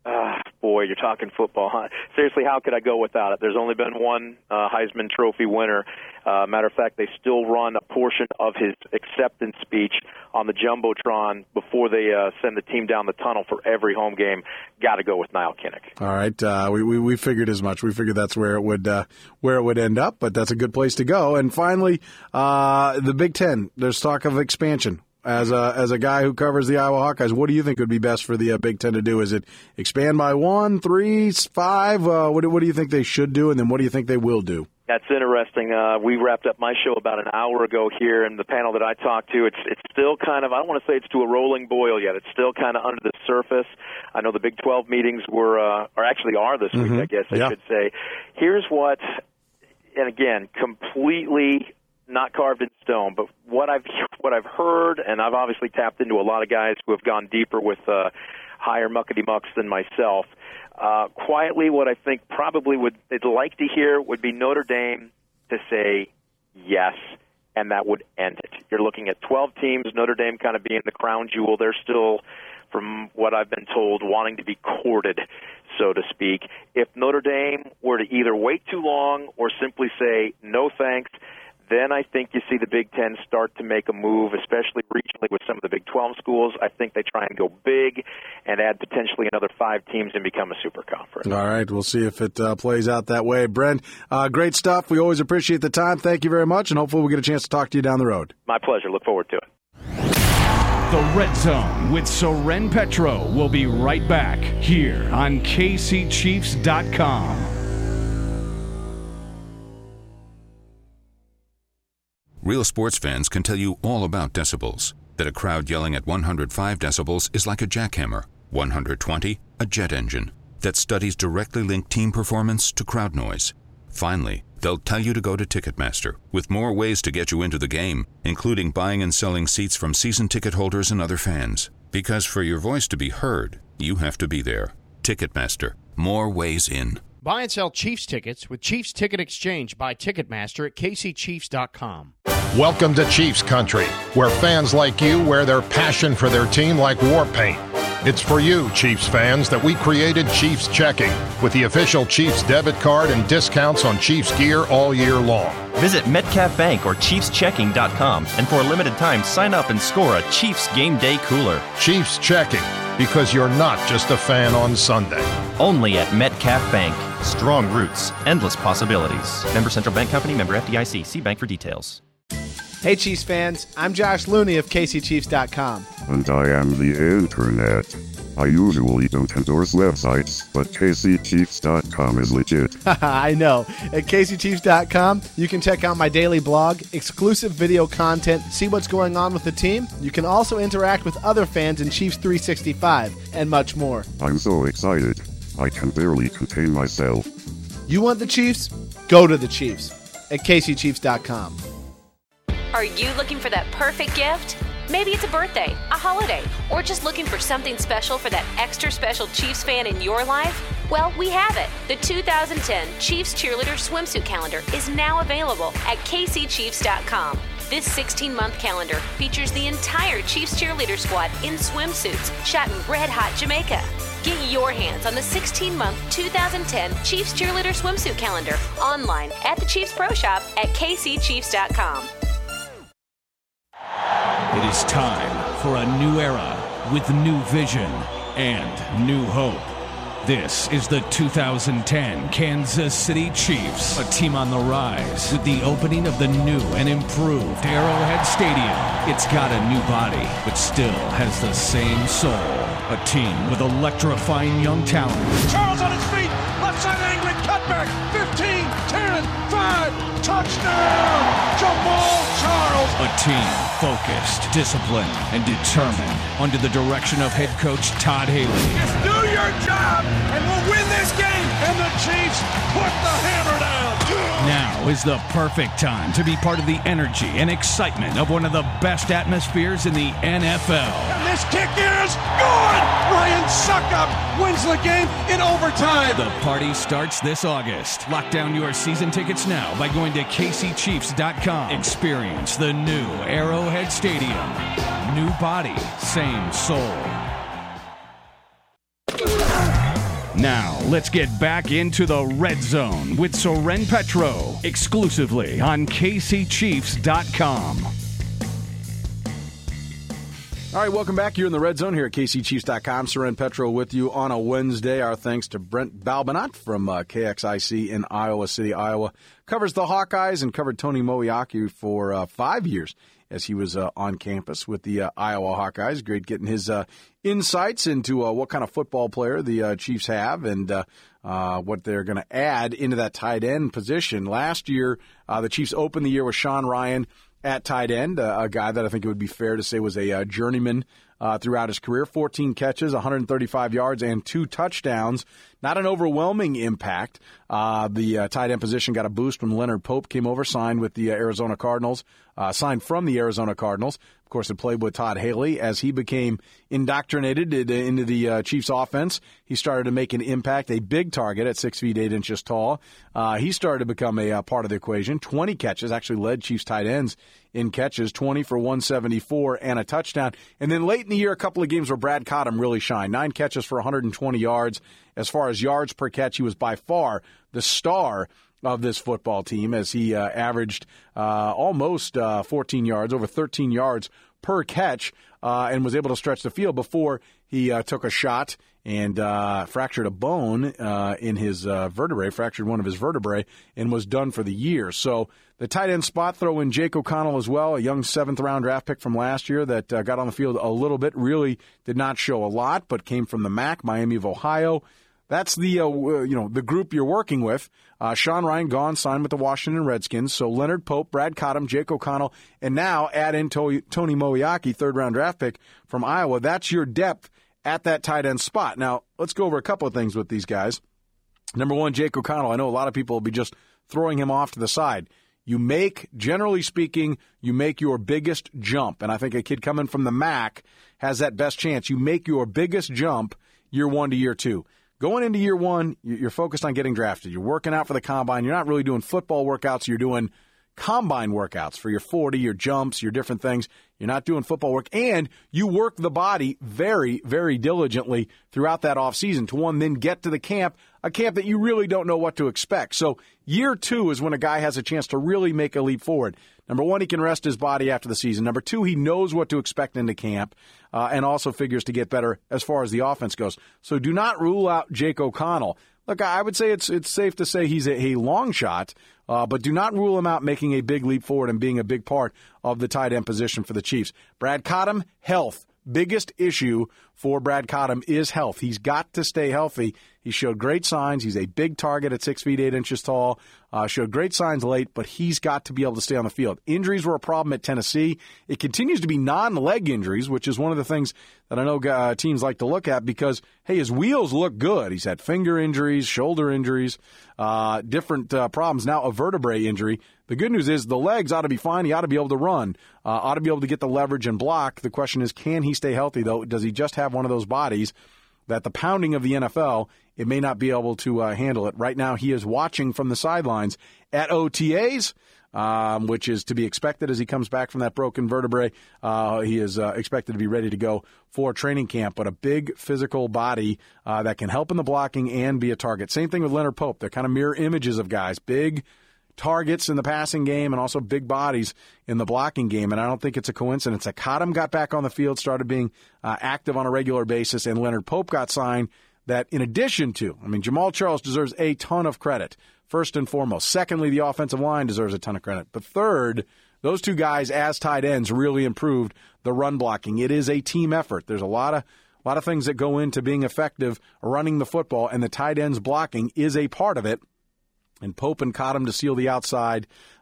Boy, you're talking football, huh? Seriously, how could I go without it? There's only been one Heisman Trophy winner. Matter of fact, they still run a portion of his acceptance speech on the Jumbotron before they send the team down the tunnel for every home game. Got to go with Niall Kinnick. All right, we figured as much. We figured that's where it would end up, but that's a good place to go. And finally, the Big Ten. There's talk of expansion. As a guy who covers the Iowa Hawkeyes, what do you think would be best for the Big Ten to do? Is it expand by 1, 3, 5? What do you think they should do, and then what do you think they will do? That's interesting. We wrapped up my show about an hour ago here, and the panel that I talked to, it's still kind of, I don't want to say it's to a rolling boil yet. It's still kind of under the surface. I know the Big 12 meetings are this week, I guess I should say. Here's what, and again, completely not carved in stone, but what I've heard, and I've obviously tapped into a lot of guys who have gone deeper with higher muckety-mucks than myself. Quietly, what I think probably they'd like to hear would be Notre Dame to say yes, and that would end it. You're looking at 12 teams, Notre Dame kind of being the crown jewel. They're still, from what I've been told, wanting to be courted, so to speak. If Notre Dame were to either wait too long or simply say no thanks, then I think you see the Big Ten start to make a move, especially regionally with some of the Big 12 schools. I think they try and go big and add potentially another 5 teams and become a super conference. All right, we'll see if it plays out that way. Brent, great stuff. We always appreciate the time. Thank you very much, and hopefully we'll get a chance to talk to you down the road. My pleasure. Look forward to it. The Red Zone with Soren Petro will be right back here on KCChiefs.com. Real sports fans can tell you all about decibels. That a crowd yelling at 105 decibels is like a jackhammer, 120, a jet engine. That studies directly link team performance to crowd noise. Finally, they'll tell you to go to Ticketmaster, with more ways to get you into the game, including buying and selling seats from season ticket holders and other fans. Because for your voice to be heard, you have to be there. Ticketmaster. More ways in. Buy and sell Chiefs tickets with Chiefs Ticket Exchange by Ticketmaster at KCChiefs.com. Welcome to Chiefs Country, where fans like you wear their passion for their team like war paint. It's for you, Chiefs fans, that we created Chiefs Checking, with the official Chiefs debit card and discounts on Chiefs gear all year long. Visit Metcalf Bank or ChiefsChecking.com, and for a limited time, sign up and score a Chiefs Game Day cooler. Chiefs Checking, because you're not just a fan on Sunday. Only at Metcalf Bank. Strong roots, endless possibilities. Member Central Bank Company, member FDIC. See bank for details. Hey Chiefs fans, I'm Josh Looney of KCChiefs.com. And I am the internet. I usually don't endorse websites, but KCChiefs.com is legit. I know. At KCChiefs.com, you can check out my daily blog, exclusive video content, see what's going on with the team. You can also interact with other fans in Chiefs 365, and much more. I'm so excited. I can barely contain myself. You want the Chiefs? Go to the Chiefs at KCChiefs.com. Are you looking for that perfect gift? Maybe it's a birthday, a holiday, or just looking for something special for that extra special Chiefs fan in your life? Well, we have it. The 2010 Chiefs Cheerleader Swimsuit Calendar is now available at KCChiefs.com. This 16-month calendar features the entire Chiefs cheerleader squad in swimsuits shot in red-hot Jamaica. Get your hands on the 16-month 2010 Chiefs Cheerleader Swimsuit Calendar online at the Chiefs Pro Shop at KCChiefs.com. It is time for a new era with new vision and new hope. This is the 2010 Kansas City Chiefs, a team on the rise with the opening of the new and improved Arrowhead Stadium. It's got a new body, but still has the same soul. A team with electrifying young talent. Charles on his feet, left side angling, cutback, 15, 10, 5, touchdown, Jamal Charles. A team focused, disciplined, and determined under the direction of head coach Todd Haley. Just do your job, and we'll win this game. And the Chiefs put the hammer down. Now is the perfect time to be part of the energy and excitement of one of the best atmospheres in the NFL. And this kick is good. Ryan Suckup wins the game in overtime. The party starts this August. Lock down your season tickets now by going to KCChiefs.com. Experience the new Arrowhead Stadium. New body, same soul. Now, let's get back into the Red Zone with Soren Petro, exclusively on KCChiefs.com. All right, welcome back. You're in the Red Zone here at KCChiefs.com. Soren Petro with you on a Wednesday. Our thanks to Brent Balbinot from KXIC in Iowa City, Iowa. Covers the Hawkeyes and covered Tony Moeaki for 5 years as he was on campus with the Iowa Hawkeyes. Great getting his insights into what kind of football player the Chiefs have and what they're going to add into that tight end position. Last year, the Chiefs opened the year with Sean Ryan at tight end, a guy that I think it would be fair to say was a journeyman throughout his career. 14 catches, 135 yards, and 2 touchdowns. Not an overwhelming impact. The tight end position got a boost when Leonard Pope came over, signed with the Arizona Cardinals, signed from the Arizona Cardinals. Of course, it played with Todd Haley. As he became indoctrinated into the Chiefs offense, he started to make an impact, a big target at 6 feet 8 inches tall. He started to become a part of the equation. 20 catches, actually led Chiefs tight ends in catches, 20 for 174 and a touchdown. And then late in the year, a couple of games where Brad Cottam really shined. 9 catches for 120 yards. As far as yards per catch, he was by far the star of this football team as he averaged almost 14 yards, over 13 yards per catch, and was able to stretch the field before he took a shot and fractured a bone in his vertebrae, fractured one of his vertebrae, and was done for the year. So the tight end spot, throw in Jake O'Connell as well, a young 7th-round draft pick from last year that got on the field a little bit, really did not show a lot, but came from the MAC, Miami of Ohio. That's the the group you're working with. Sean Ryan gone, signed with the Washington Redskins. So Leonard Pope, Brad Cottam, Jake O'Connell, and now add in Tony Moeaki, 3rd-round draft pick from Iowa. That's your depth at that tight end spot. Now, let's go over a couple of things with these guys. Number one, Jake O'Connell. I know a lot of people will be just throwing him off to the side. Generally speaking, you make your biggest jump. And I think a kid coming from the MAC has that best chance. You make your biggest jump year 1 to year 2. Going into year 1, you're focused on getting drafted. You're working out for the combine. You're not really doing football workouts. You're doing combine workouts for your 40, your jumps, your different things. You're not doing football work. And you work the body very, very diligently throughout that offseason to then get to the camp, a camp that you really don't know what to expect. So year 2 is when a guy has a chance to really make a leap forward. Number 1, he can rest his body after the season. Number 2, he knows what to expect into camp and also figures to get better as far as the offense goes. So do not rule out Jake O'Connell. Look, I would say it's safe to say he's a long shot, but do not rule him out making a big leap forward and being a big part of the tight end position for the Chiefs. Brad Cottam, health. Biggest issue for Brad Cottam is health. He's got to stay healthy. He showed great signs. He's a big target at 6 feet 8 inches tall. Showed great signs late, but he's got to be able to stay on the field. Injuries were a problem at Tennessee. It continues to be non-leg injuries, which is one of the things that I know teams like to look at because, hey, his wheels look good. He's had finger injuries, shoulder injuries, different problems. Now a vertebrae injury. The good news is the legs ought to be fine. He ought to be able to run, ought to be able to get the leverage and block. The question is, can he stay healthy, though? Does he just have one of those bodies that the pounding of the NFL, it may not be able to handle it? Right now, he is watching from the sidelines at OTAs, which is to be expected as he comes back from that broken vertebrae. He is expected to be ready to go for training camp, but a big physical body that can help in the blocking and be a target. Same thing with Leonard Pope. They're kind of mirror images of guys, big targets in the passing game and also big bodies in the blocking game. And I don't think it's a coincidence that Cottam got back on the field, started being active on a regular basis, and Leonard Pope got signed. that in addition to, Jamaal Charles deserves a ton of credit, first and foremost. Secondly, the offensive line deserves a ton of credit. But third, those two guys as tight ends really improved the run blocking. It is a team effort. There's a lot of things that go into being effective running the football, and the tight ends blocking is a part of it. And Pope and Cottom to seal the outside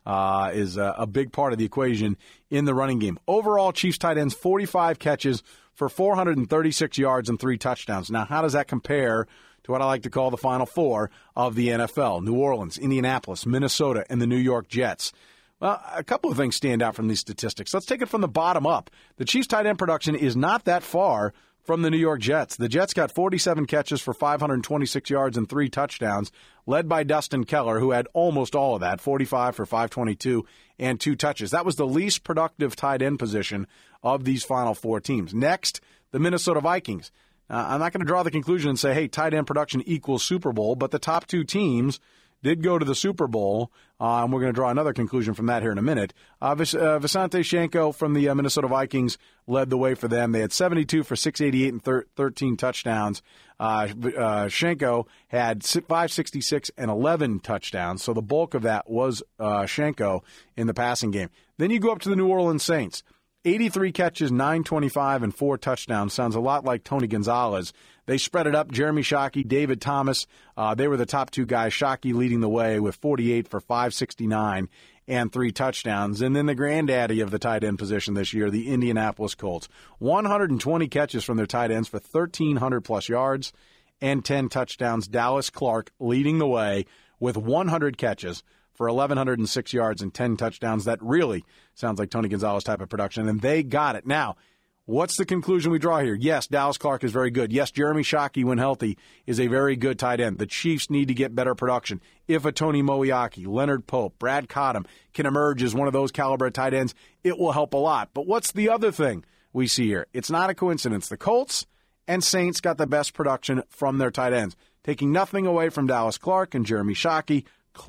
is a big part of the equation in the running game. Overall, Chiefs tight ends, 45 catches for 436 yards and 3 touchdowns. Now, how does that compare to what I like to call the Final Four of the NFL? New Orleans, Indianapolis, Minnesota, and the New York Jets. Well, a couple of things stand out from these statistics. Let's take it from the bottom up. The Chiefs tight end production is not that far from the New York Jets. The Jets got 47 catches for 526 yards and 3 touchdowns, led by Dustin Keller, who had almost all of that, 45 for 522 and 2 touches. That was the least productive tight end position of these Final Four teams. Next, the Minnesota Vikings. I'm not going to draw the conclusion and say, hey, tight end production equals Super Bowl, but the top 2 teams did go to the Super Bowl, and we're going to draw another conclusion from that here in a minute. Visanthe Shiancoe from the Minnesota Vikings led the way for them. They had 72 for 688 and 13 touchdowns. Shiancoe had 566 and 11 touchdowns, so the bulk of that was Shiancoe in the passing game. Then you go up to the New Orleans Saints. 83 catches, 925, and 4 touchdowns. Sounds a lot like Tony Gonzalez. They spread it up. Jeremy Shockey, David Thomas, they were the top 2 guys. Shockey leading the way with 48 for 569 and 3 touchdowns. And then the granddaddy of the tight end position this year, the Indianapolis Colts. 120 catches from their tight ends for 1,300-plus yards and 10 touchdowns. Dallas Clark leading the way with 100 catches for 1,106 yards and 10 touchdowns. That really sounds like Tony Gonzalez type of production, and they got it. Now, what's the conclusion we draw here? Yes, Dallas Clark is very good. Yes, Jeremy Shockey, when healthy, is a very good tight end. The Chiefs need to get better production. If a Tony Moeaki, Leonard Pope, Brad Cottom can emerge as one of those caliber tight ends, it will help a lot. But what's the other thing we see here? It's not a coincidence. The Colts and Saints got the best production from their tight ends. Taking nothing away from Dallas Clark and Jeremy Shockey,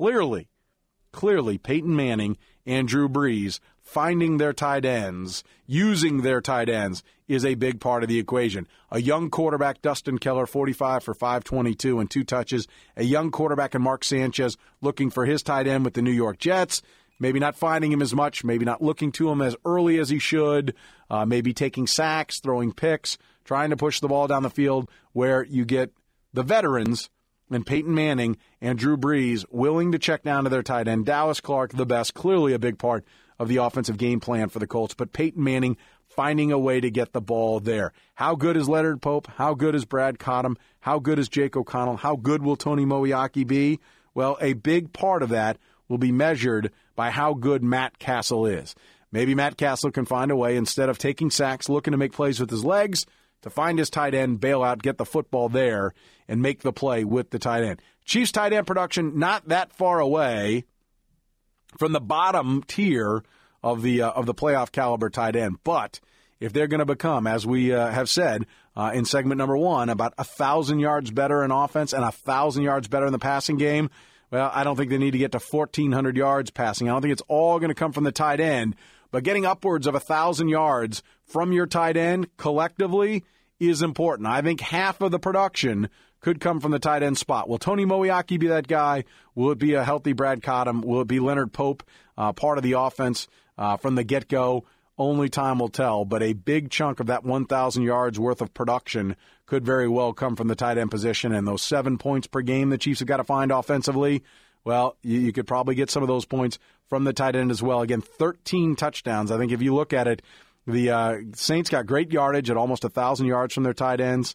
clearly Peyton Manning and Drew Brees finding their tight ends, using their tight ends, is a big part of the equation. A young quarterback, Dustin Keller, 45 for 522 and 2 touches. A young quarterback in Mark Sanchez looking for his tight end with the New York Jets. Maybe not finding him as much, maybe not looking to him as early as he should, maybe taking sacks, throwing picks, trying to push the ball down the field, where you get the veterans and Peyton Manning and Drew Brees willing to check down to their tight end. Dallas Clark, the best, clearly a big part of the offensive game plan for the Colts, but Peyton Manning finding a way to get the ball there. How good is Leonard Pope? How good is Brad Cottom? How good is Jake O'Connell? How good will Tony Moeaki be? Well, a big part of that will be measured by how good Matt Castle is. Maybe Matt Castle can find a way, instead of taking sacks, looking to make plays with his legs, to find his tight end, bail out, get the football there, and make the play with the tight end. Chiefs tight end production not that far away from the bottom tier of the playoff caliber tight end. But if they're going to become, as we have said in segment number 1, about 1,000 yards better in offense and 1,000 yards better in the passing game, well, I don't think they need to get to 1,400 yards passing. I don't think it's all going to come from the tight end. But getting upwards of 1,000 yards from your tight end collectively is important. I think half of the production could come from the tight end spot. Will Tony Moeaki be that guy? Will it be a healthy Brad Cottom? Will it be Leonard Pope, part of the offense from the get-go? Only time will tell, but a big chunk of that 1,000 yards worth of production could very well come from the tight end position, and those 7 points per game the Chiefs have got to find offensively, well, you could probably get some of those points from the tight end as well. Again, 13 touchdowns. I think if you look at it, the Saints got great yardage at almost 1,000 yards from their tight ends.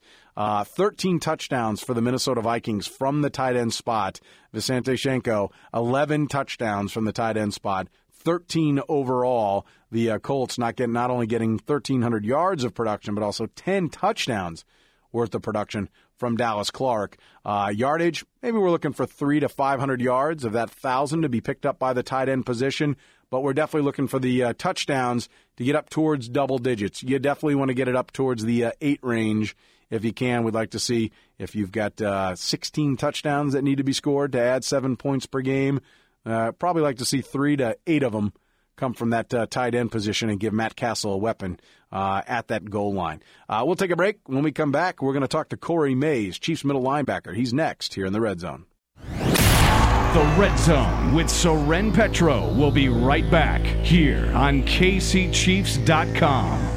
13 touchdowns for the Minnesota Vikings from the tight end spot. Visanthe Shiancoe, 11 touchdowns from the tight end spot. 13 overall. The Colts not only getting 1,300 yards of production, but also 10 touchdowns worth of production from Dallas Clark. Yardage, maybe we're looking for 300 to 500 yards of that 1,000 to be picked up by the tight end position, but we're definitely looking for the touchdowns to get up towards double digits. You definitely want to get it up towards the 8 range if you can. We'd like to see if you've got 16 touchdowns that need to be scored to add 7 points per game. Probably like to see 3 to 8 of them come from that tight end position and give Matt Castle a weapon at that goal line. We'll take a break. When we come back, we're going to talk to Corey Mays, Chiefs middle linebacker. He's next here in the Red Zone. The Red Zone with Soren Petro will be right back here on KCChiefs.com.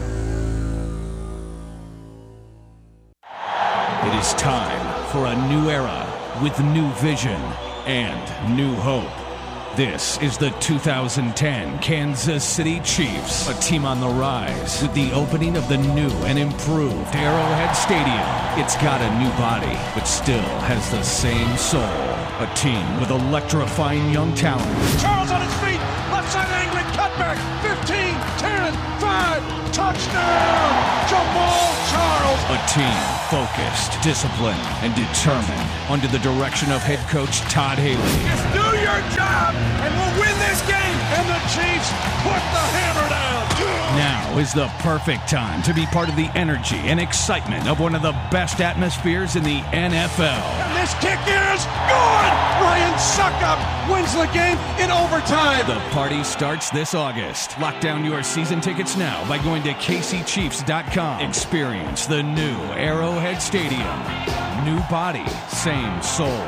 It is time for a new era with new vision and new hope. This is the 2010 Kansas City Chiefs, a team on the rise with the opening of the new and improved Arrowhead Stadium. It's got a new body, but still has the same soul. A team with electrifying young talent. Charles on his feet, left side angling, cutback, 15, 10, 5, touchdown, Jamal Charles. A team focused, disciplined, and determined under the direction of head coach Todd Haley. Just do your job, and we'll win this game. And the Chiefs put the hammer down. Now is the perfect time to be part of the energy and excitement of one of the best atmospheres in the NFL. And this kick is good. Ryan Suckup wins the game in overtime. The party starts this August. Lock down your season tickets now by going to KCChiefs.com. Experience the new Arrowhead Stadium. New body, same soul.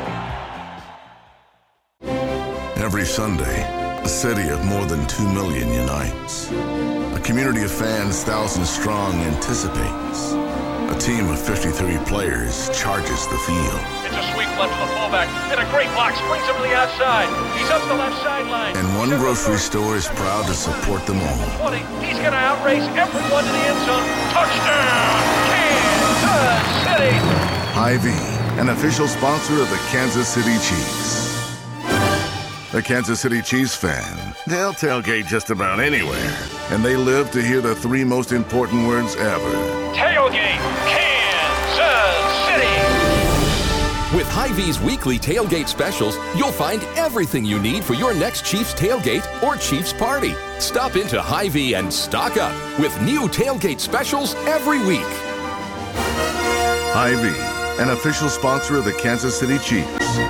Every Sunday, a city of more than 2 million unites. A community of fans thousands strong anticipates. A team of 53 players charges the field. It's a sweep left to the fullback, and a great block springs him to the outside. He's up the left sideline. And one grocery store is proud to support them all. 20. He's going to outrace everyone to the end zone. Touchdown, Kansas City! Hy-Vee, an official sponsor of the Kansas City Chiefs. The Kansas City Chiefs fan, they'll tailgate just about anywhere, and they live to hear the three most important words ever. Tailgate Kansas City! With Hy-Vee's weekly tailgate specials, you'll find everything you need for your next Chiefs tailgate or Chiefs party. Stop into Hy-Vee and stock up with new tailgate specials every week. Hy-Vee, an official sponsor of the Kansas City Chiefs.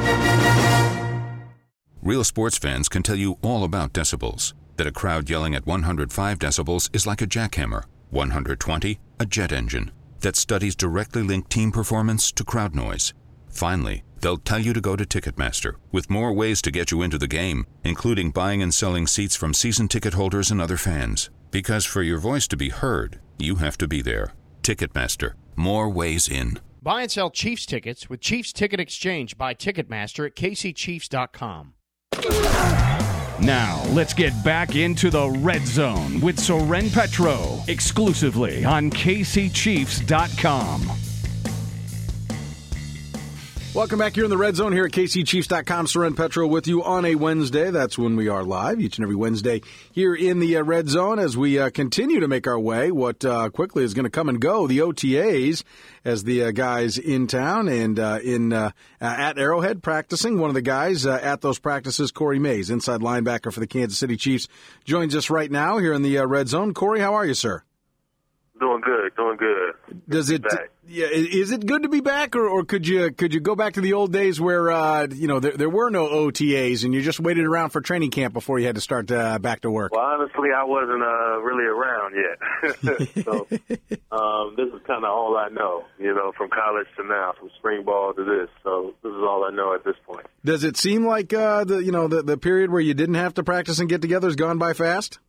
Real sports fans can tell you all about decibels. That a crowd yelling at 105 decibels is like a jackhammer. 120, a jet engine. That studies directly link team performance to crowd noise. Finally, they'll tell you to go to Ticketmaster, with more ways to get you into the game, including buying and selling seats from season ticket holders and other fans. Because for your voice to be heard, you have to be there. Ticketmaster. More ways in. Buy and sell Chiefs tickets with Chiefs Ticket Exchange by Ticketmaster at KCChiefs.com. Now, let's get back into the Red Zone with Soren Petro, exclusively on KCChiefs.com. Welcome back here in the Red Zone here at KCChiefs.com. Soren Petro with you on a Wednesday. That's when we are live each and every Wednesday here in the Red Zone as we continue to make our way what quickly is going to come and go, the OTAs, as the guys in town and at Arrowhead practicing. One of the guys at those practices, Corey Mays, inside linebacker for the Kansas City Chiefs, joins us right now here in the Red Zone. Corey, how are you, sir? Doing good. Is it good to be back, or could you go back to the old days where there were no OTAs and you just waited around for training camp before you had to start back to work? Well, honestly, I wasn't really around yet, so this is kind of all I know. From college to now, from spring ball to this. So this is all I know at this point. Does it seem like the period where you didn't have to practice and get together has gone by fast?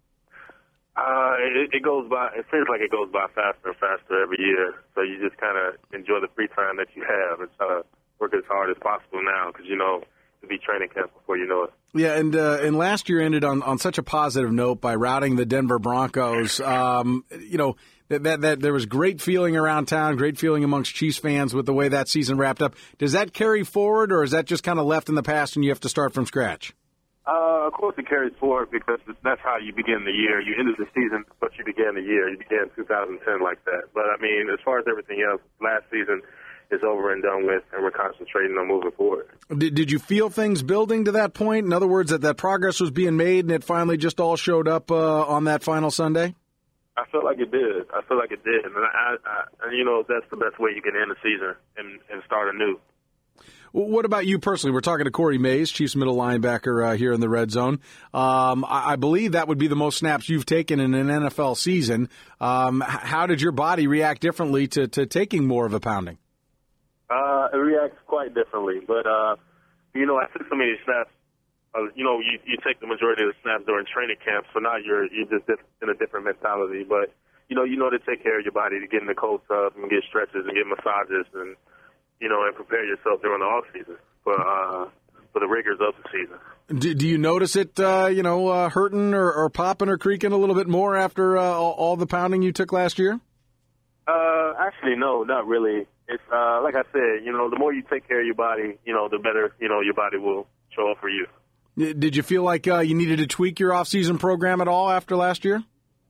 It goes by. It seems like it goes by faster and faster every year. So you just kind of enjoy the free time that you have and try to work as hard as possible now because to be training camp before you know it. Yeah, and last year ended on such a positive note by routing the Denver Broncos. That there was great feeling around town, great feeling amongst Chiefs fans with the way that season wrapped up. Does that carry forward, or is that just kind of left in the past and you have to start from scratch? Of course it carries forward because that's how you begin the year. You ended the season, but you began the year. You began 2010 like that. But, as far as everything else, last season is over and done with, and we're concentrating on moving forward. Did you feel things building to that point? In other words, that progress was being made and it finally just all showed up on that final Sunday? I felt like it did. And that's the best way you can end the season and start anew. What about you personally? We're talking to Corey Mays, Chiefs middle linebacker here in the Red Zone. I believe that would be the most snaps you've taken in an NFL season. How did your body react differently to taking more of a pounding? It reacts quite differently, but I took so many snaps. You take the majority of the snaps during training camp, so now you're just in a different mentality. But you know to take care of your body, to get in the cold tub and get stretches and get massages and prepare yourself during the off season for the rigors of the season. Do you notice it, hurting or popping or creaking a little bit more after all the pounding you took last year? Actually, no, not really. It's like I said, the more you take care of your body, the better, your body will show up for you. Did you feel like you needed to tweak your off-season program at all after last year?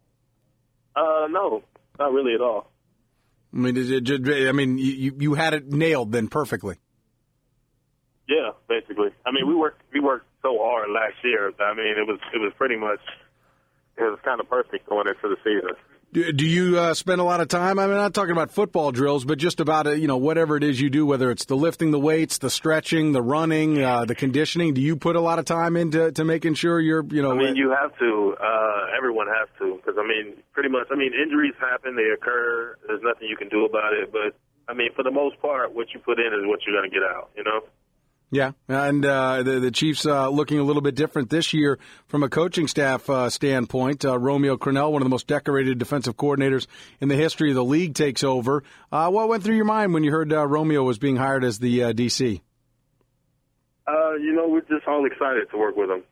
No, not really at all. I mean, you had it nailed then perfectly. Yeah, basically. I mean, we worked so hard last year. I mean, it was pretty much, it was kind of perfect going into the season. Do you spend a lot of time? I mean, I'm not talking about football drills, but just about whatever it is you do, whether it's the lifting, the weights, the stretching, the running, the conditioning. Do you put a lot of time into making sure you're I mean, you have to. Everyone has to, because pretty much. Injuries happen; they occur. There's nothing you can do about it. But for the most part, what you put in is what you're going to get out. Yeah, and the Chiefs looking a little bit different this year from a coaching staff standpoint. Romeo Crennel, one of the most decorated defensive coordinators in the history of the league, takes over. What went through your mind when you heard Romeo was being hired as the DC? We're just all excited to work with him.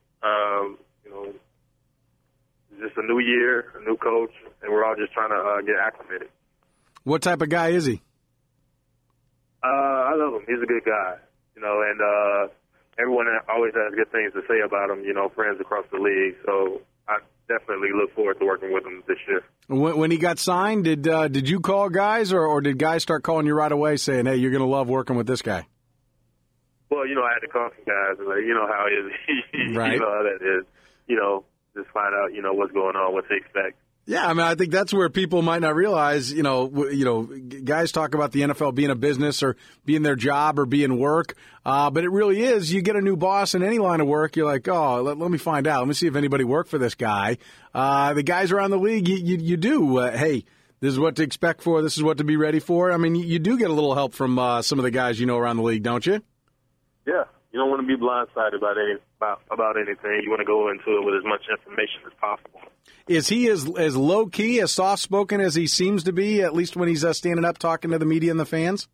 It's just a new year, a new coach, and we're all just trying to get acclimated. What type of guy is he? I love him. He's a good guy. And everyone always has good things to say about him, friends across the league. So I definitely look forward to working with him this year. When he got signed, did you call guys or did guys start calling you right away saying, hey, you're going to love working with this guy? Well, I had to call some guys. You know how it is. Right. You know how that is. Just find out, what's going on, what to expect. Yeah, I think that's where people might not realize, guys talk about the NFL being a business or being their job or being work, but it really is. You get a new boss in any line of work, you're like, oh, let me find out. Let me see if anybody worked for this guy. The guys around the league, you do, hey, this is what to expect for, this is what to be ready for. You do get a little help from some of the guys around the league, don't you? Yeah. You don't want to be blindsided about anything. You want to go into it with as much information as possible. Is he as low-key, as soft-spoken as he seems to be, at least when he's standing up talking to the media and the fans?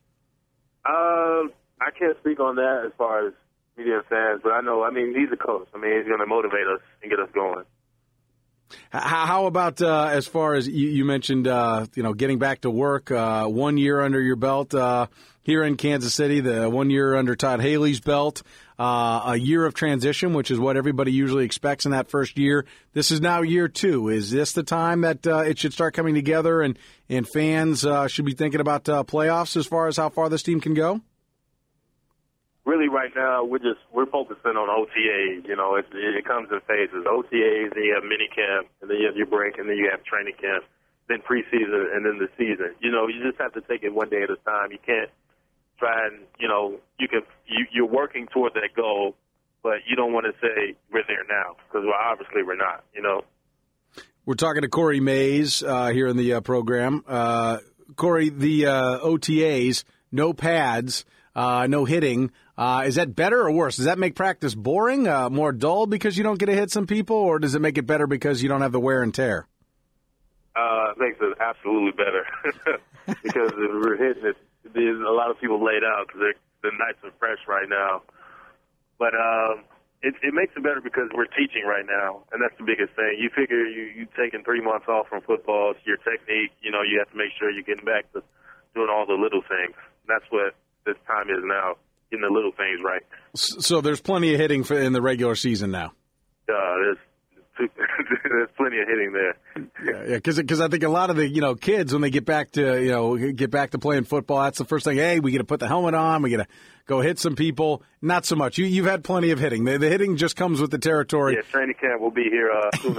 I can't speak on that as far as media and fans, but I know, he's a coach. He's going to motivate us and get us going. How about as far as you mentioned, getting back to work, 1 year under your belt here in Kansas City, the 1 year under Todd Haley's belt, a year of transition, which is what everybody usually expects in that first year. This is now year 2. Is this the time that it should start coming together and fans should be thinking about playoffs as far as how far this team can go? Really, right now, we're focusing on OTAs. It comes in phases. OTAs, then you have minicamp, and then you have your break, and then you have training camp, then preseason, and then the season. You just have to take it one day at a time. You can't try and, you're working toward that goal, but you don't want to say we're there now, because obviously we're not, We're talking to Corey Mays here in the program. Corey, the OTAs, no pads, no hitting. Is that better or worse? Does that make practice boring, more dull because you don't get to hit some people, or does it make it better because you don't have the wear and tear? It makes it absolutely better because if we're hitting it, there's a lot of people laid out because the nights are fresh right now. But it makes it better because we're teaching right now, and that's the biggest thing. You figure you taking 3 months off from football, it's your technique, you have to make sure you're getting back to doing all the little things. That's what this time is now, getting the little things right. So there's plenty of hitting in the regular season now. There's plenty of hitting there. Yeah, because I think a lot of the kids when they get back to playing football, that's the first thing. Hey, we got to put the helmet on. We got to go hit some people. Not so much. You've had plenty of hitting. The hitting just comes with the territory. Yeah, training camp will be here soon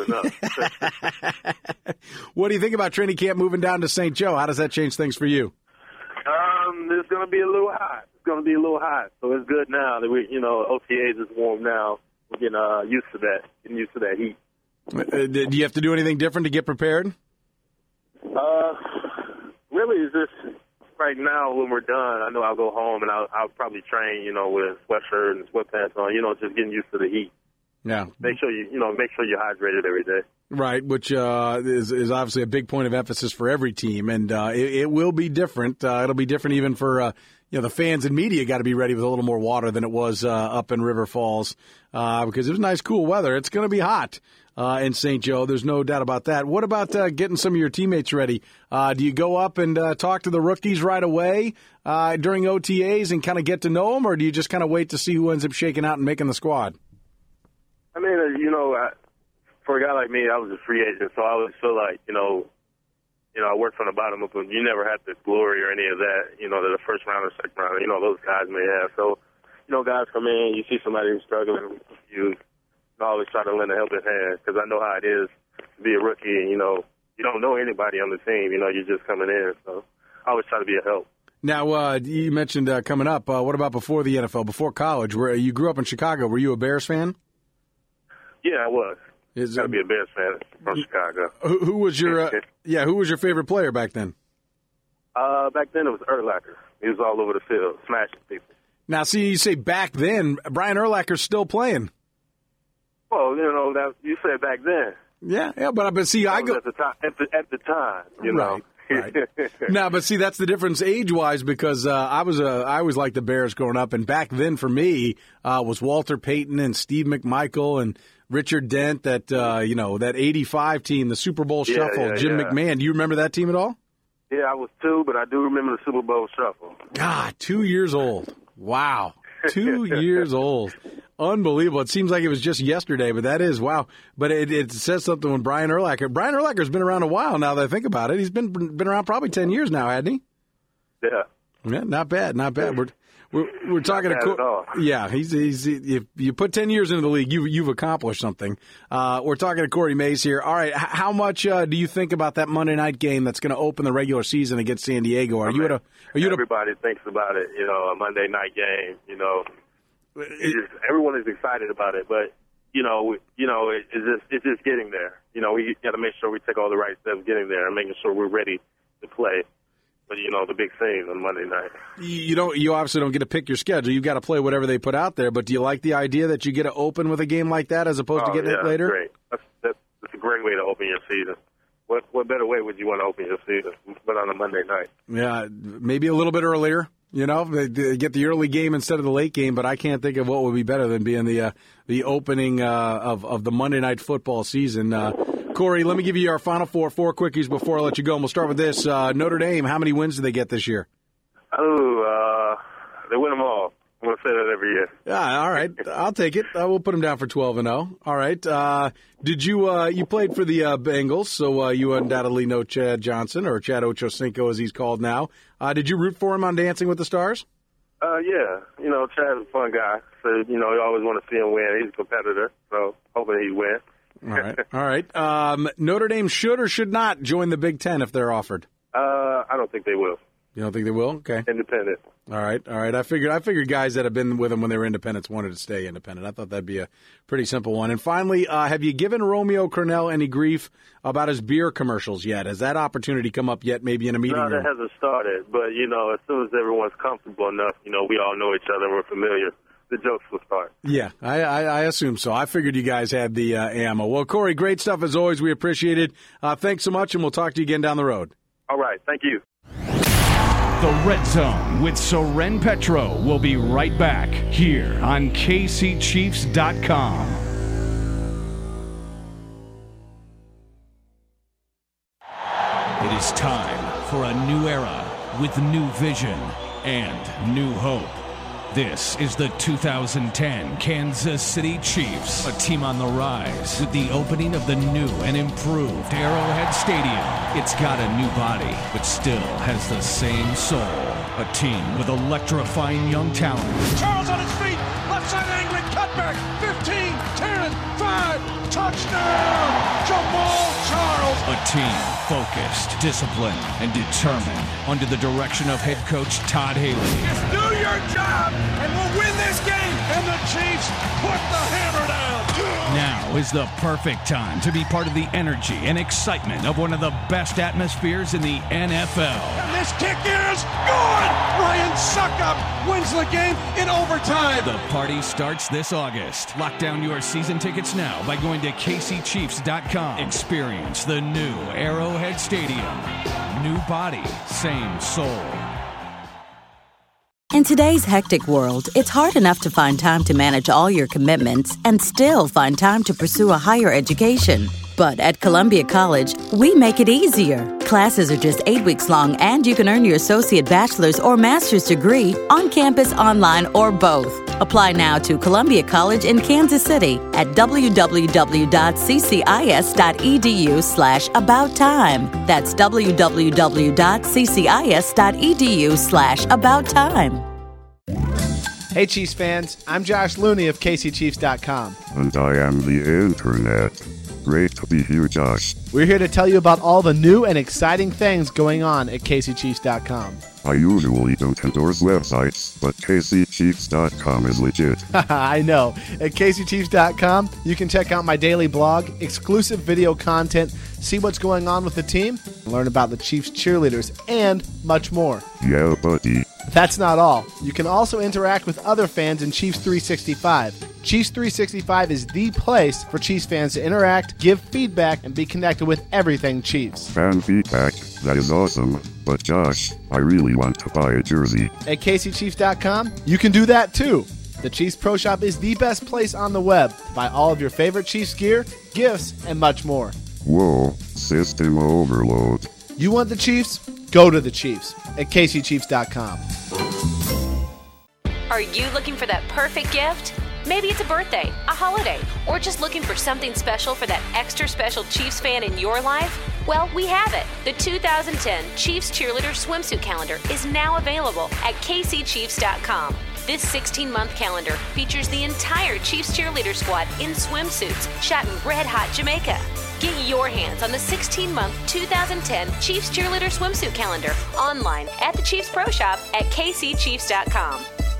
enough. What do you think about training camp moving down to St. Joe? How does that change things for you? It's going to be a little hot. It's going to be a little hot. So it's good now that OTAs is warm now. We're getting used to that. Getting used to that heat. Do you have to do anything different to get prepared? Really, it's just right now when we're done. I know I'll go home and I'll probably train, with sweatshirt and sweatpants on. Just getting used to the heat. Yeah. Make sure you're hydrated every day. Right, which is obviously a big point of emphasis for every team, and it will be different. It'll be different even for the fans and media. Got to be ready with a little more water than it was up in River Falls because it was nice, cool weather. It's going to be hot in St. Joe. There's no doubt about that. What about getting some of your teammates ready? Do you go up and talk to the rookies right away during OTAs and kind of get to know them, or do you just kind of wait to see who ends up shaking out and making the squad? I mean, for a guy like me, I was a free agent, so I always feel like, I worked from the bottom up, and you never had the glory or any of that, that the first round or second round, those guys may have. So, guys come in, you see somebody who's struggling, you always try to lend a helping hand, because I know how it is to be a rookie, and, you don't know anybody on the team, you're just coming in. So I always try to be a help. Now, you mentioned coming up. What about before the NFL, before college? Where you grew up in Chicago. Were you a Bears fan? Yeah, I was. Got to be a Bears fan from Chicago. Who was your who was your favorite player back then? Back then it was Urlacher. He was all over the field, smashing people. Now, see, you say back then. Brian Urlacher's still playing. Well, you said back then. Yeah, but see, I go at the time, Right. No, but see, that's the difference age-wise because I always liked the Bears growing up, and back then for me was Walter Payton and Steve McMichael and Richard Dent, that that '85 team, the Super Bowl Shuffle, Jim McMahon. Do you remember that team at all? Yeah, I was 2, but I do remember the Super Bowl Shuffle. God, 2 years old. Wow, 2 years old. Unbelievable. It seems like it was just yesterday, but that is, wow. But it says something when Brian Urlacher's been around a while now that I think about it. He's been around probably 10 years now, hasn't he? Yeah. Not bad. We're talking to yeah. He's if you put 10 years into the league, you've accomplished something. We're talking to Corey Mays here. All right, how much do you think about that Monday night game that's going to open the regular season against San Diego? Everybody thinks about it. A Monday night game. Everyone is excited about it, but it's just getting there. We got to make sure we take all the right steps getting there and making sure we're ready to play. But the big thing on Monday night. You obviously don't get to pick your schedule. You've got to play whatever they put out there. But do you like the idea that you get to open with a game like that as opposed to getting it later? Great. That's a great way to open your season. What better way would you want to open your season but on a Monday night? Yeah, maybe a little bit earlier. They get the early game instead of the late game, but I can't think of what would be better than being the opening of the Monday night football season. Corey, let me give you our final four quickies before I let you go, and we'll start with this. Notre Dame, how many wins do they get this year? They win them all. I'm going to say that every year. Yeah, all right. I'll take it. We'll put them down for 12-0. All right. Did you played for the Bengals, so you undoubtedly know Chad Johnson, or Chad Ochocinco as he's called now. Did you root for him on Dancing with the Stars? Yeah. Chad's a fun guy, so, you always want to see him win. He's a competitor, so hoping he wins. All right. Notre Dame should or should not join the Big Ten if they're offered? I don't think they will. You don't think they will? Okay. Independent. All right. I figured guys that have been with them when they were independents wanted to stay independent. I thought that'd be a pretty simple one. And finally, have you given Romeo Crennel any grief about his beer commercials yet? Has that opportunity come up yet, maybe in a meeting? No, that hasn't started. But, as soon as everyone's comfortable enough, we all know each other, we're familiar, the jokes will start. Yeah, I assume so. I figured you guys had the ammo. Well, Corey, great stuff as always. We appreciate it. Thanks so much, and we'll talk to you again down the road. All right. Thank you. The Red Zone with Soren Petro will be right back here on KCChiefs.com. It is time for a new era with new vision and new hope. This is the 2010 Kansas City Chiefs, a team on the rise with the opening of the new and improved Arrowhead Stadium. It's got a new body, but still has the same soul. A team with electrifying young talent. Charles on his feet, Left side angling, cutback, 15, 10, 5, touchdown, Jamal Charles. A team focused, disciplined, and determined under the direction of head coach Todd Haley. Just do your job, and we'll win this game. And the Chiefs put the hammer down. Now is the perfect time to be part of the energy and excitement of one of the best atmospheres in the NFL. And this kick is good. Ryan Suckup wins the game in overtime. The party starts this August. Lock down your season tickets now by going to KCChiefs.com. Experience the new Arrowhead Stadium. New body, same soul. In today's hectic world, it's hard enough to find time to manage all your commitments and still find time to pursue a higher education. But at Columbia College, we make it easier. Classes are just 8 weeks long, and you can earn your associate bachelor's or master's degree on campus, online, or both. Apply now to Columbia College in Kansas City at www.ccis.edu/abouttime. That's www.ccis.edu/abouttime. Hey, Chiefs fans, I'm Josh Looney of KCChiefs.com. And I am the internet. Great to be here, Josh. We're here to tell you about all the new and exciting things going on at KCChiefs.com. I usually don't endorse websites, but KCChiefs.com is legit. I know. At KCChiefs.com, you can check out my daily blog, exclusive video content, see what's going on with the team, learn about the Chiefs cheerleaders, and much more. Yeah, buddy. That's not all. You can also interact with other fans in Chiefs 365. Chiefs 365 is the place for Chiefs fans to interact, give feedback, and be connected with everything Chiefs. Fan feedback, that is awesome. But Josh, I really want to buy a jersey. At KCChiefs.com, you can do that too. The Chiefs Pro Shop is the best place on the web to buy all of your favorite Chiefs gear, gifts, and much more. Whoa, system overload. You want the Chiefs? Go to the Chiefs at KCChiefs.com. Are you looking for that perfect gift? Maybe it's a birthday, a holiday, or just looking for something special for that extra special Chiefs fan in your life? Well, we have it. The 2010 Chiefs Cheerleader Swimsuit Calendar is now available at KCChiefs.com. This 16-month calendar features the entire Chiefs cheerleader squad in swimsuits shot in red-hot Jamaica. Get your hands on the 16-month 2010 Chiefs Cheerleader Swimsuit Calendar online at the Chiefs Pro Shop at KCChiefs.com.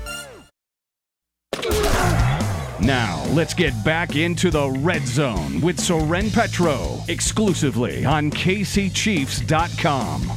Now, let's get back into the Red Zone with Soren Petro, exclusively on KCChiefs.com.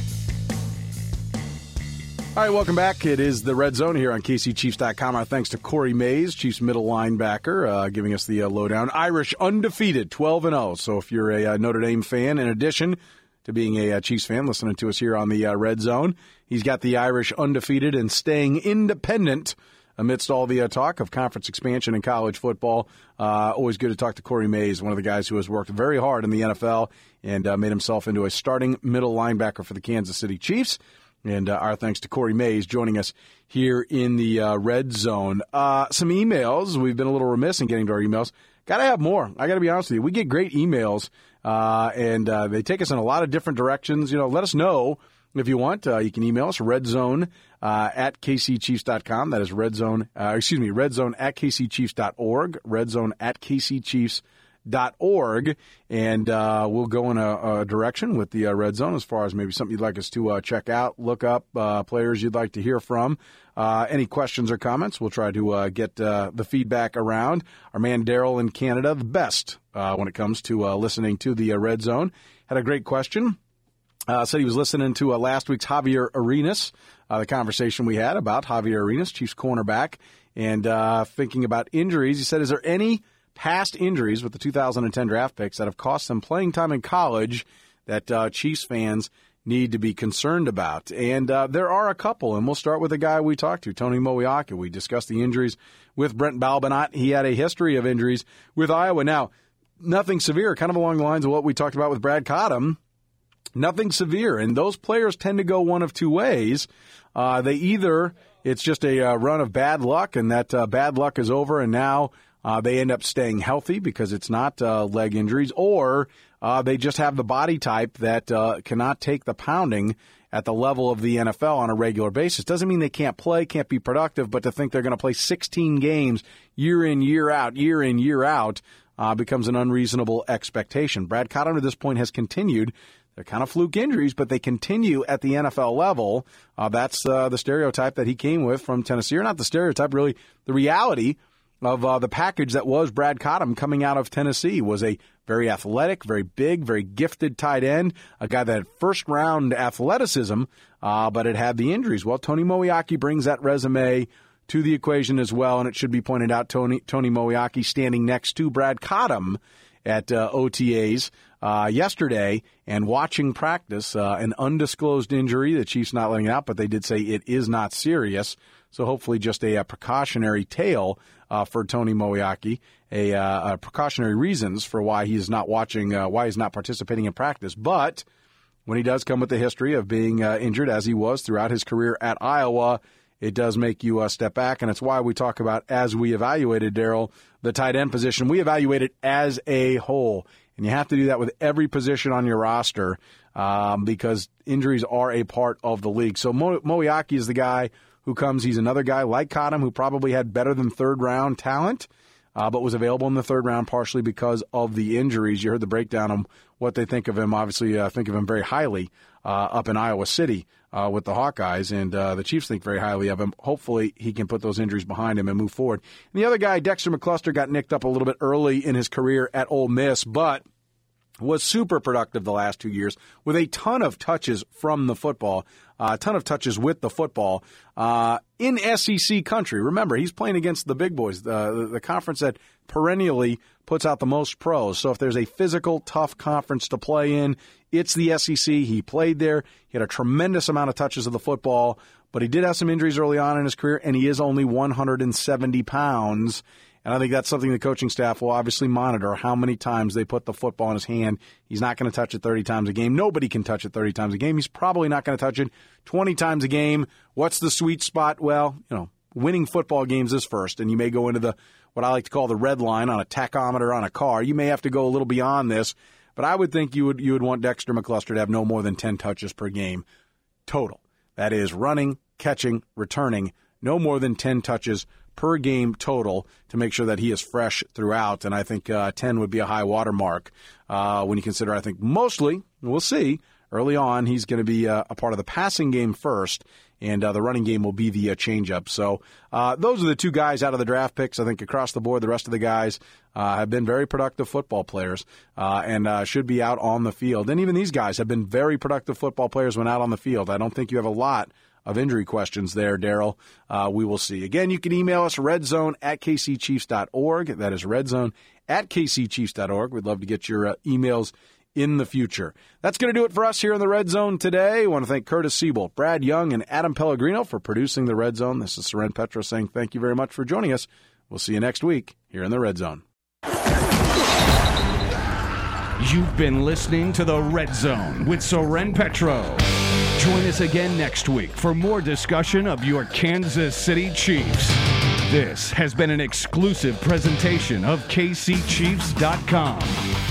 All right, welcome back. It is the Red Zone here on KCChiefs.com. Our thanks to Corey Mays, Chiefs middle linebacker, giving us the lowdown. Irish undefeated, 12-0. So if you're a Notre Dame fan, in addition to being a Chiefs fan, listening to us here on the Red Zone, he's got the Irish undefeated and staying independent amidst all the talk of conference expansion in college football. Always good to talk to Corey Mays, one of the guys who has worked very hard in the NFL and made himself into a starting middle linebacker for the Kansas City Chiefs. And our thanks to Corey Mays joining us here in the Red Zone. Some emails. We've been a little remiss in getting to our emails. Got to have more. I got to be honest with you. We get great emails, and they take us in a lot of different directions. Let us know if you want. You can email us, redzone at kcchiefs.com. That is redzone at kcchiefs.org, redzone at kcchiefs.org, and we'll go in a direction with the Red Zone as far as maybe something you'd like us to check out, look up, players you'd like to hear from. Any questions or comments, we'll try to get the feedback around. Our man Daryl in Canada, the best when it comes to listening to the Red Zone, had a great question. Said he was listening to last week's Javier Arenas, the conversation we had about Javier Arenas, Chiefs cornerback, and thinking about injuries. He said, is there any past injuries with the 2010 draft picks that have cost them playing time in college that Chiefs fans need to be concerned about? And there are a couple, and we'll start with the guy we talked to, Tony Moeaki. We discussed the injuries with Brent Balbinot. He had a history of injuries with Iowa. Now, nothing severe, kind of along the lines of what we talked about with Brad Cottom. Nothing severe, and those players tend to go one of two ways. They either, it's just a run of bad luck, and that bad luck is over, and now they end up staying healthy because it's not leg injuries, or they just have the body type that cannot take the pounding at the level of the NFL on a regular basis. Doesn't mean they can't play, can't be productive, but to think they're going to play 16 games year in, year out, becomes an unreasonable expectation. Brad Cottam at this point has continued. They're kind of fluke injuries, but they continue at the NFL level. That's the stereotype that he came with from Tennessee. Or not the stereotype, really the reality of the package that was Brad Cottam coming out of Tennessee. Was a very athletic, very big, very gifted tight end, a guy that had first-round athleticism, but had the injuries. Well, Tony Moeaki brings that resume to the equation as well, and it should be pointed out, Tony Moeaki standing next to Brad Cottam at OTAs yesterday and watching practice, an undisclosed injury. The Chiefs not letting it out, but they did say it is not serious. So hopefully just a precautionary tale for Tony Moeaki, a precautionary reasons for why he is not watching, why he's not participating in practice. But when he does come with the history of being injured, as he was throughout his career at Iowa, it does make you step back, and it's why we talk about, as we evaluated, Daryl, the tight end position. We evaluate it as a whole, and you have to do that with every position on your roster because injuries are a part of the league. So Moeaki is the guy who comes. He's another guy like Cottam who probably had better than third-round talent, but was available in the third round partially because of the injuries. You heard the breakdown on what they think of him. Obviously, think of him very highly up in Iowa City with the Hawkeyes, and the Chiefs think very highly of him. Hopefully, he can put those injuries behind him and move forward. And the other guy, Dexter McCluster, got nicked up a little bit early in his career at Ole Miss, but was super productive the last 2 years with a ton of touches from the football, a ton of touches with the football in SEC country. Remember, he's playing against the big boys, the conference that perennially puts out the most pros. So if there's a physical, tough conference to play in, it's the SEC. He played there. He had a tremendous amount of touches of the football, but he did have some injuries early on in his career, and he is only 170 pounds. And I think that's something the coaching staff will obviously monitor, how many times they put the football in his hand. He's not going to touch it 30 times a game. Nobody can touch it 30 times a game. He's probably not going to touch it 20 times a game. What's the sweet spot? Well, winning football games is first, and you may go into what I like to call the red line on a tachometer on a car. You may have to go a little beyond this, but I would think you would want Dexter McCluster to have no more than 10 touches per game total. That is running, catching, returning, no more than 10 touches per game total to make sure that he is fresh throughout. And I think 10 would be a high water mark when you consider, I think mostly, we'll see, early on he's going to be a part of the passing game first, and the running game will be the changeup. So those are the two guys out of the draft picks. I think across the board, the rest of the guys have been very productive football players and should be out on the field. And even these guys have been very productive football players when out on the field. I don't think you have a lot of injury questions there, Daryl. We will see. Again, you can email us, redzone@kcchiefs.org. That is redzone@kcchiefs.org. We'd love to get your emails in the future. That's going to do it for us here in the Red Zone today. I want to thank Curtis Siebel, Brad Young, and Adam Pellegrino for producing the Red Zone. This is Soren Petro saying thank you very much for joining us. We'll see you next week here in the Red Zone. You've been listening to the Red Zone with Soren Petro. Join us again next week for more discussion of your Kansas City Chiefs. This has been an exclusive presentation of KCChiefs.com.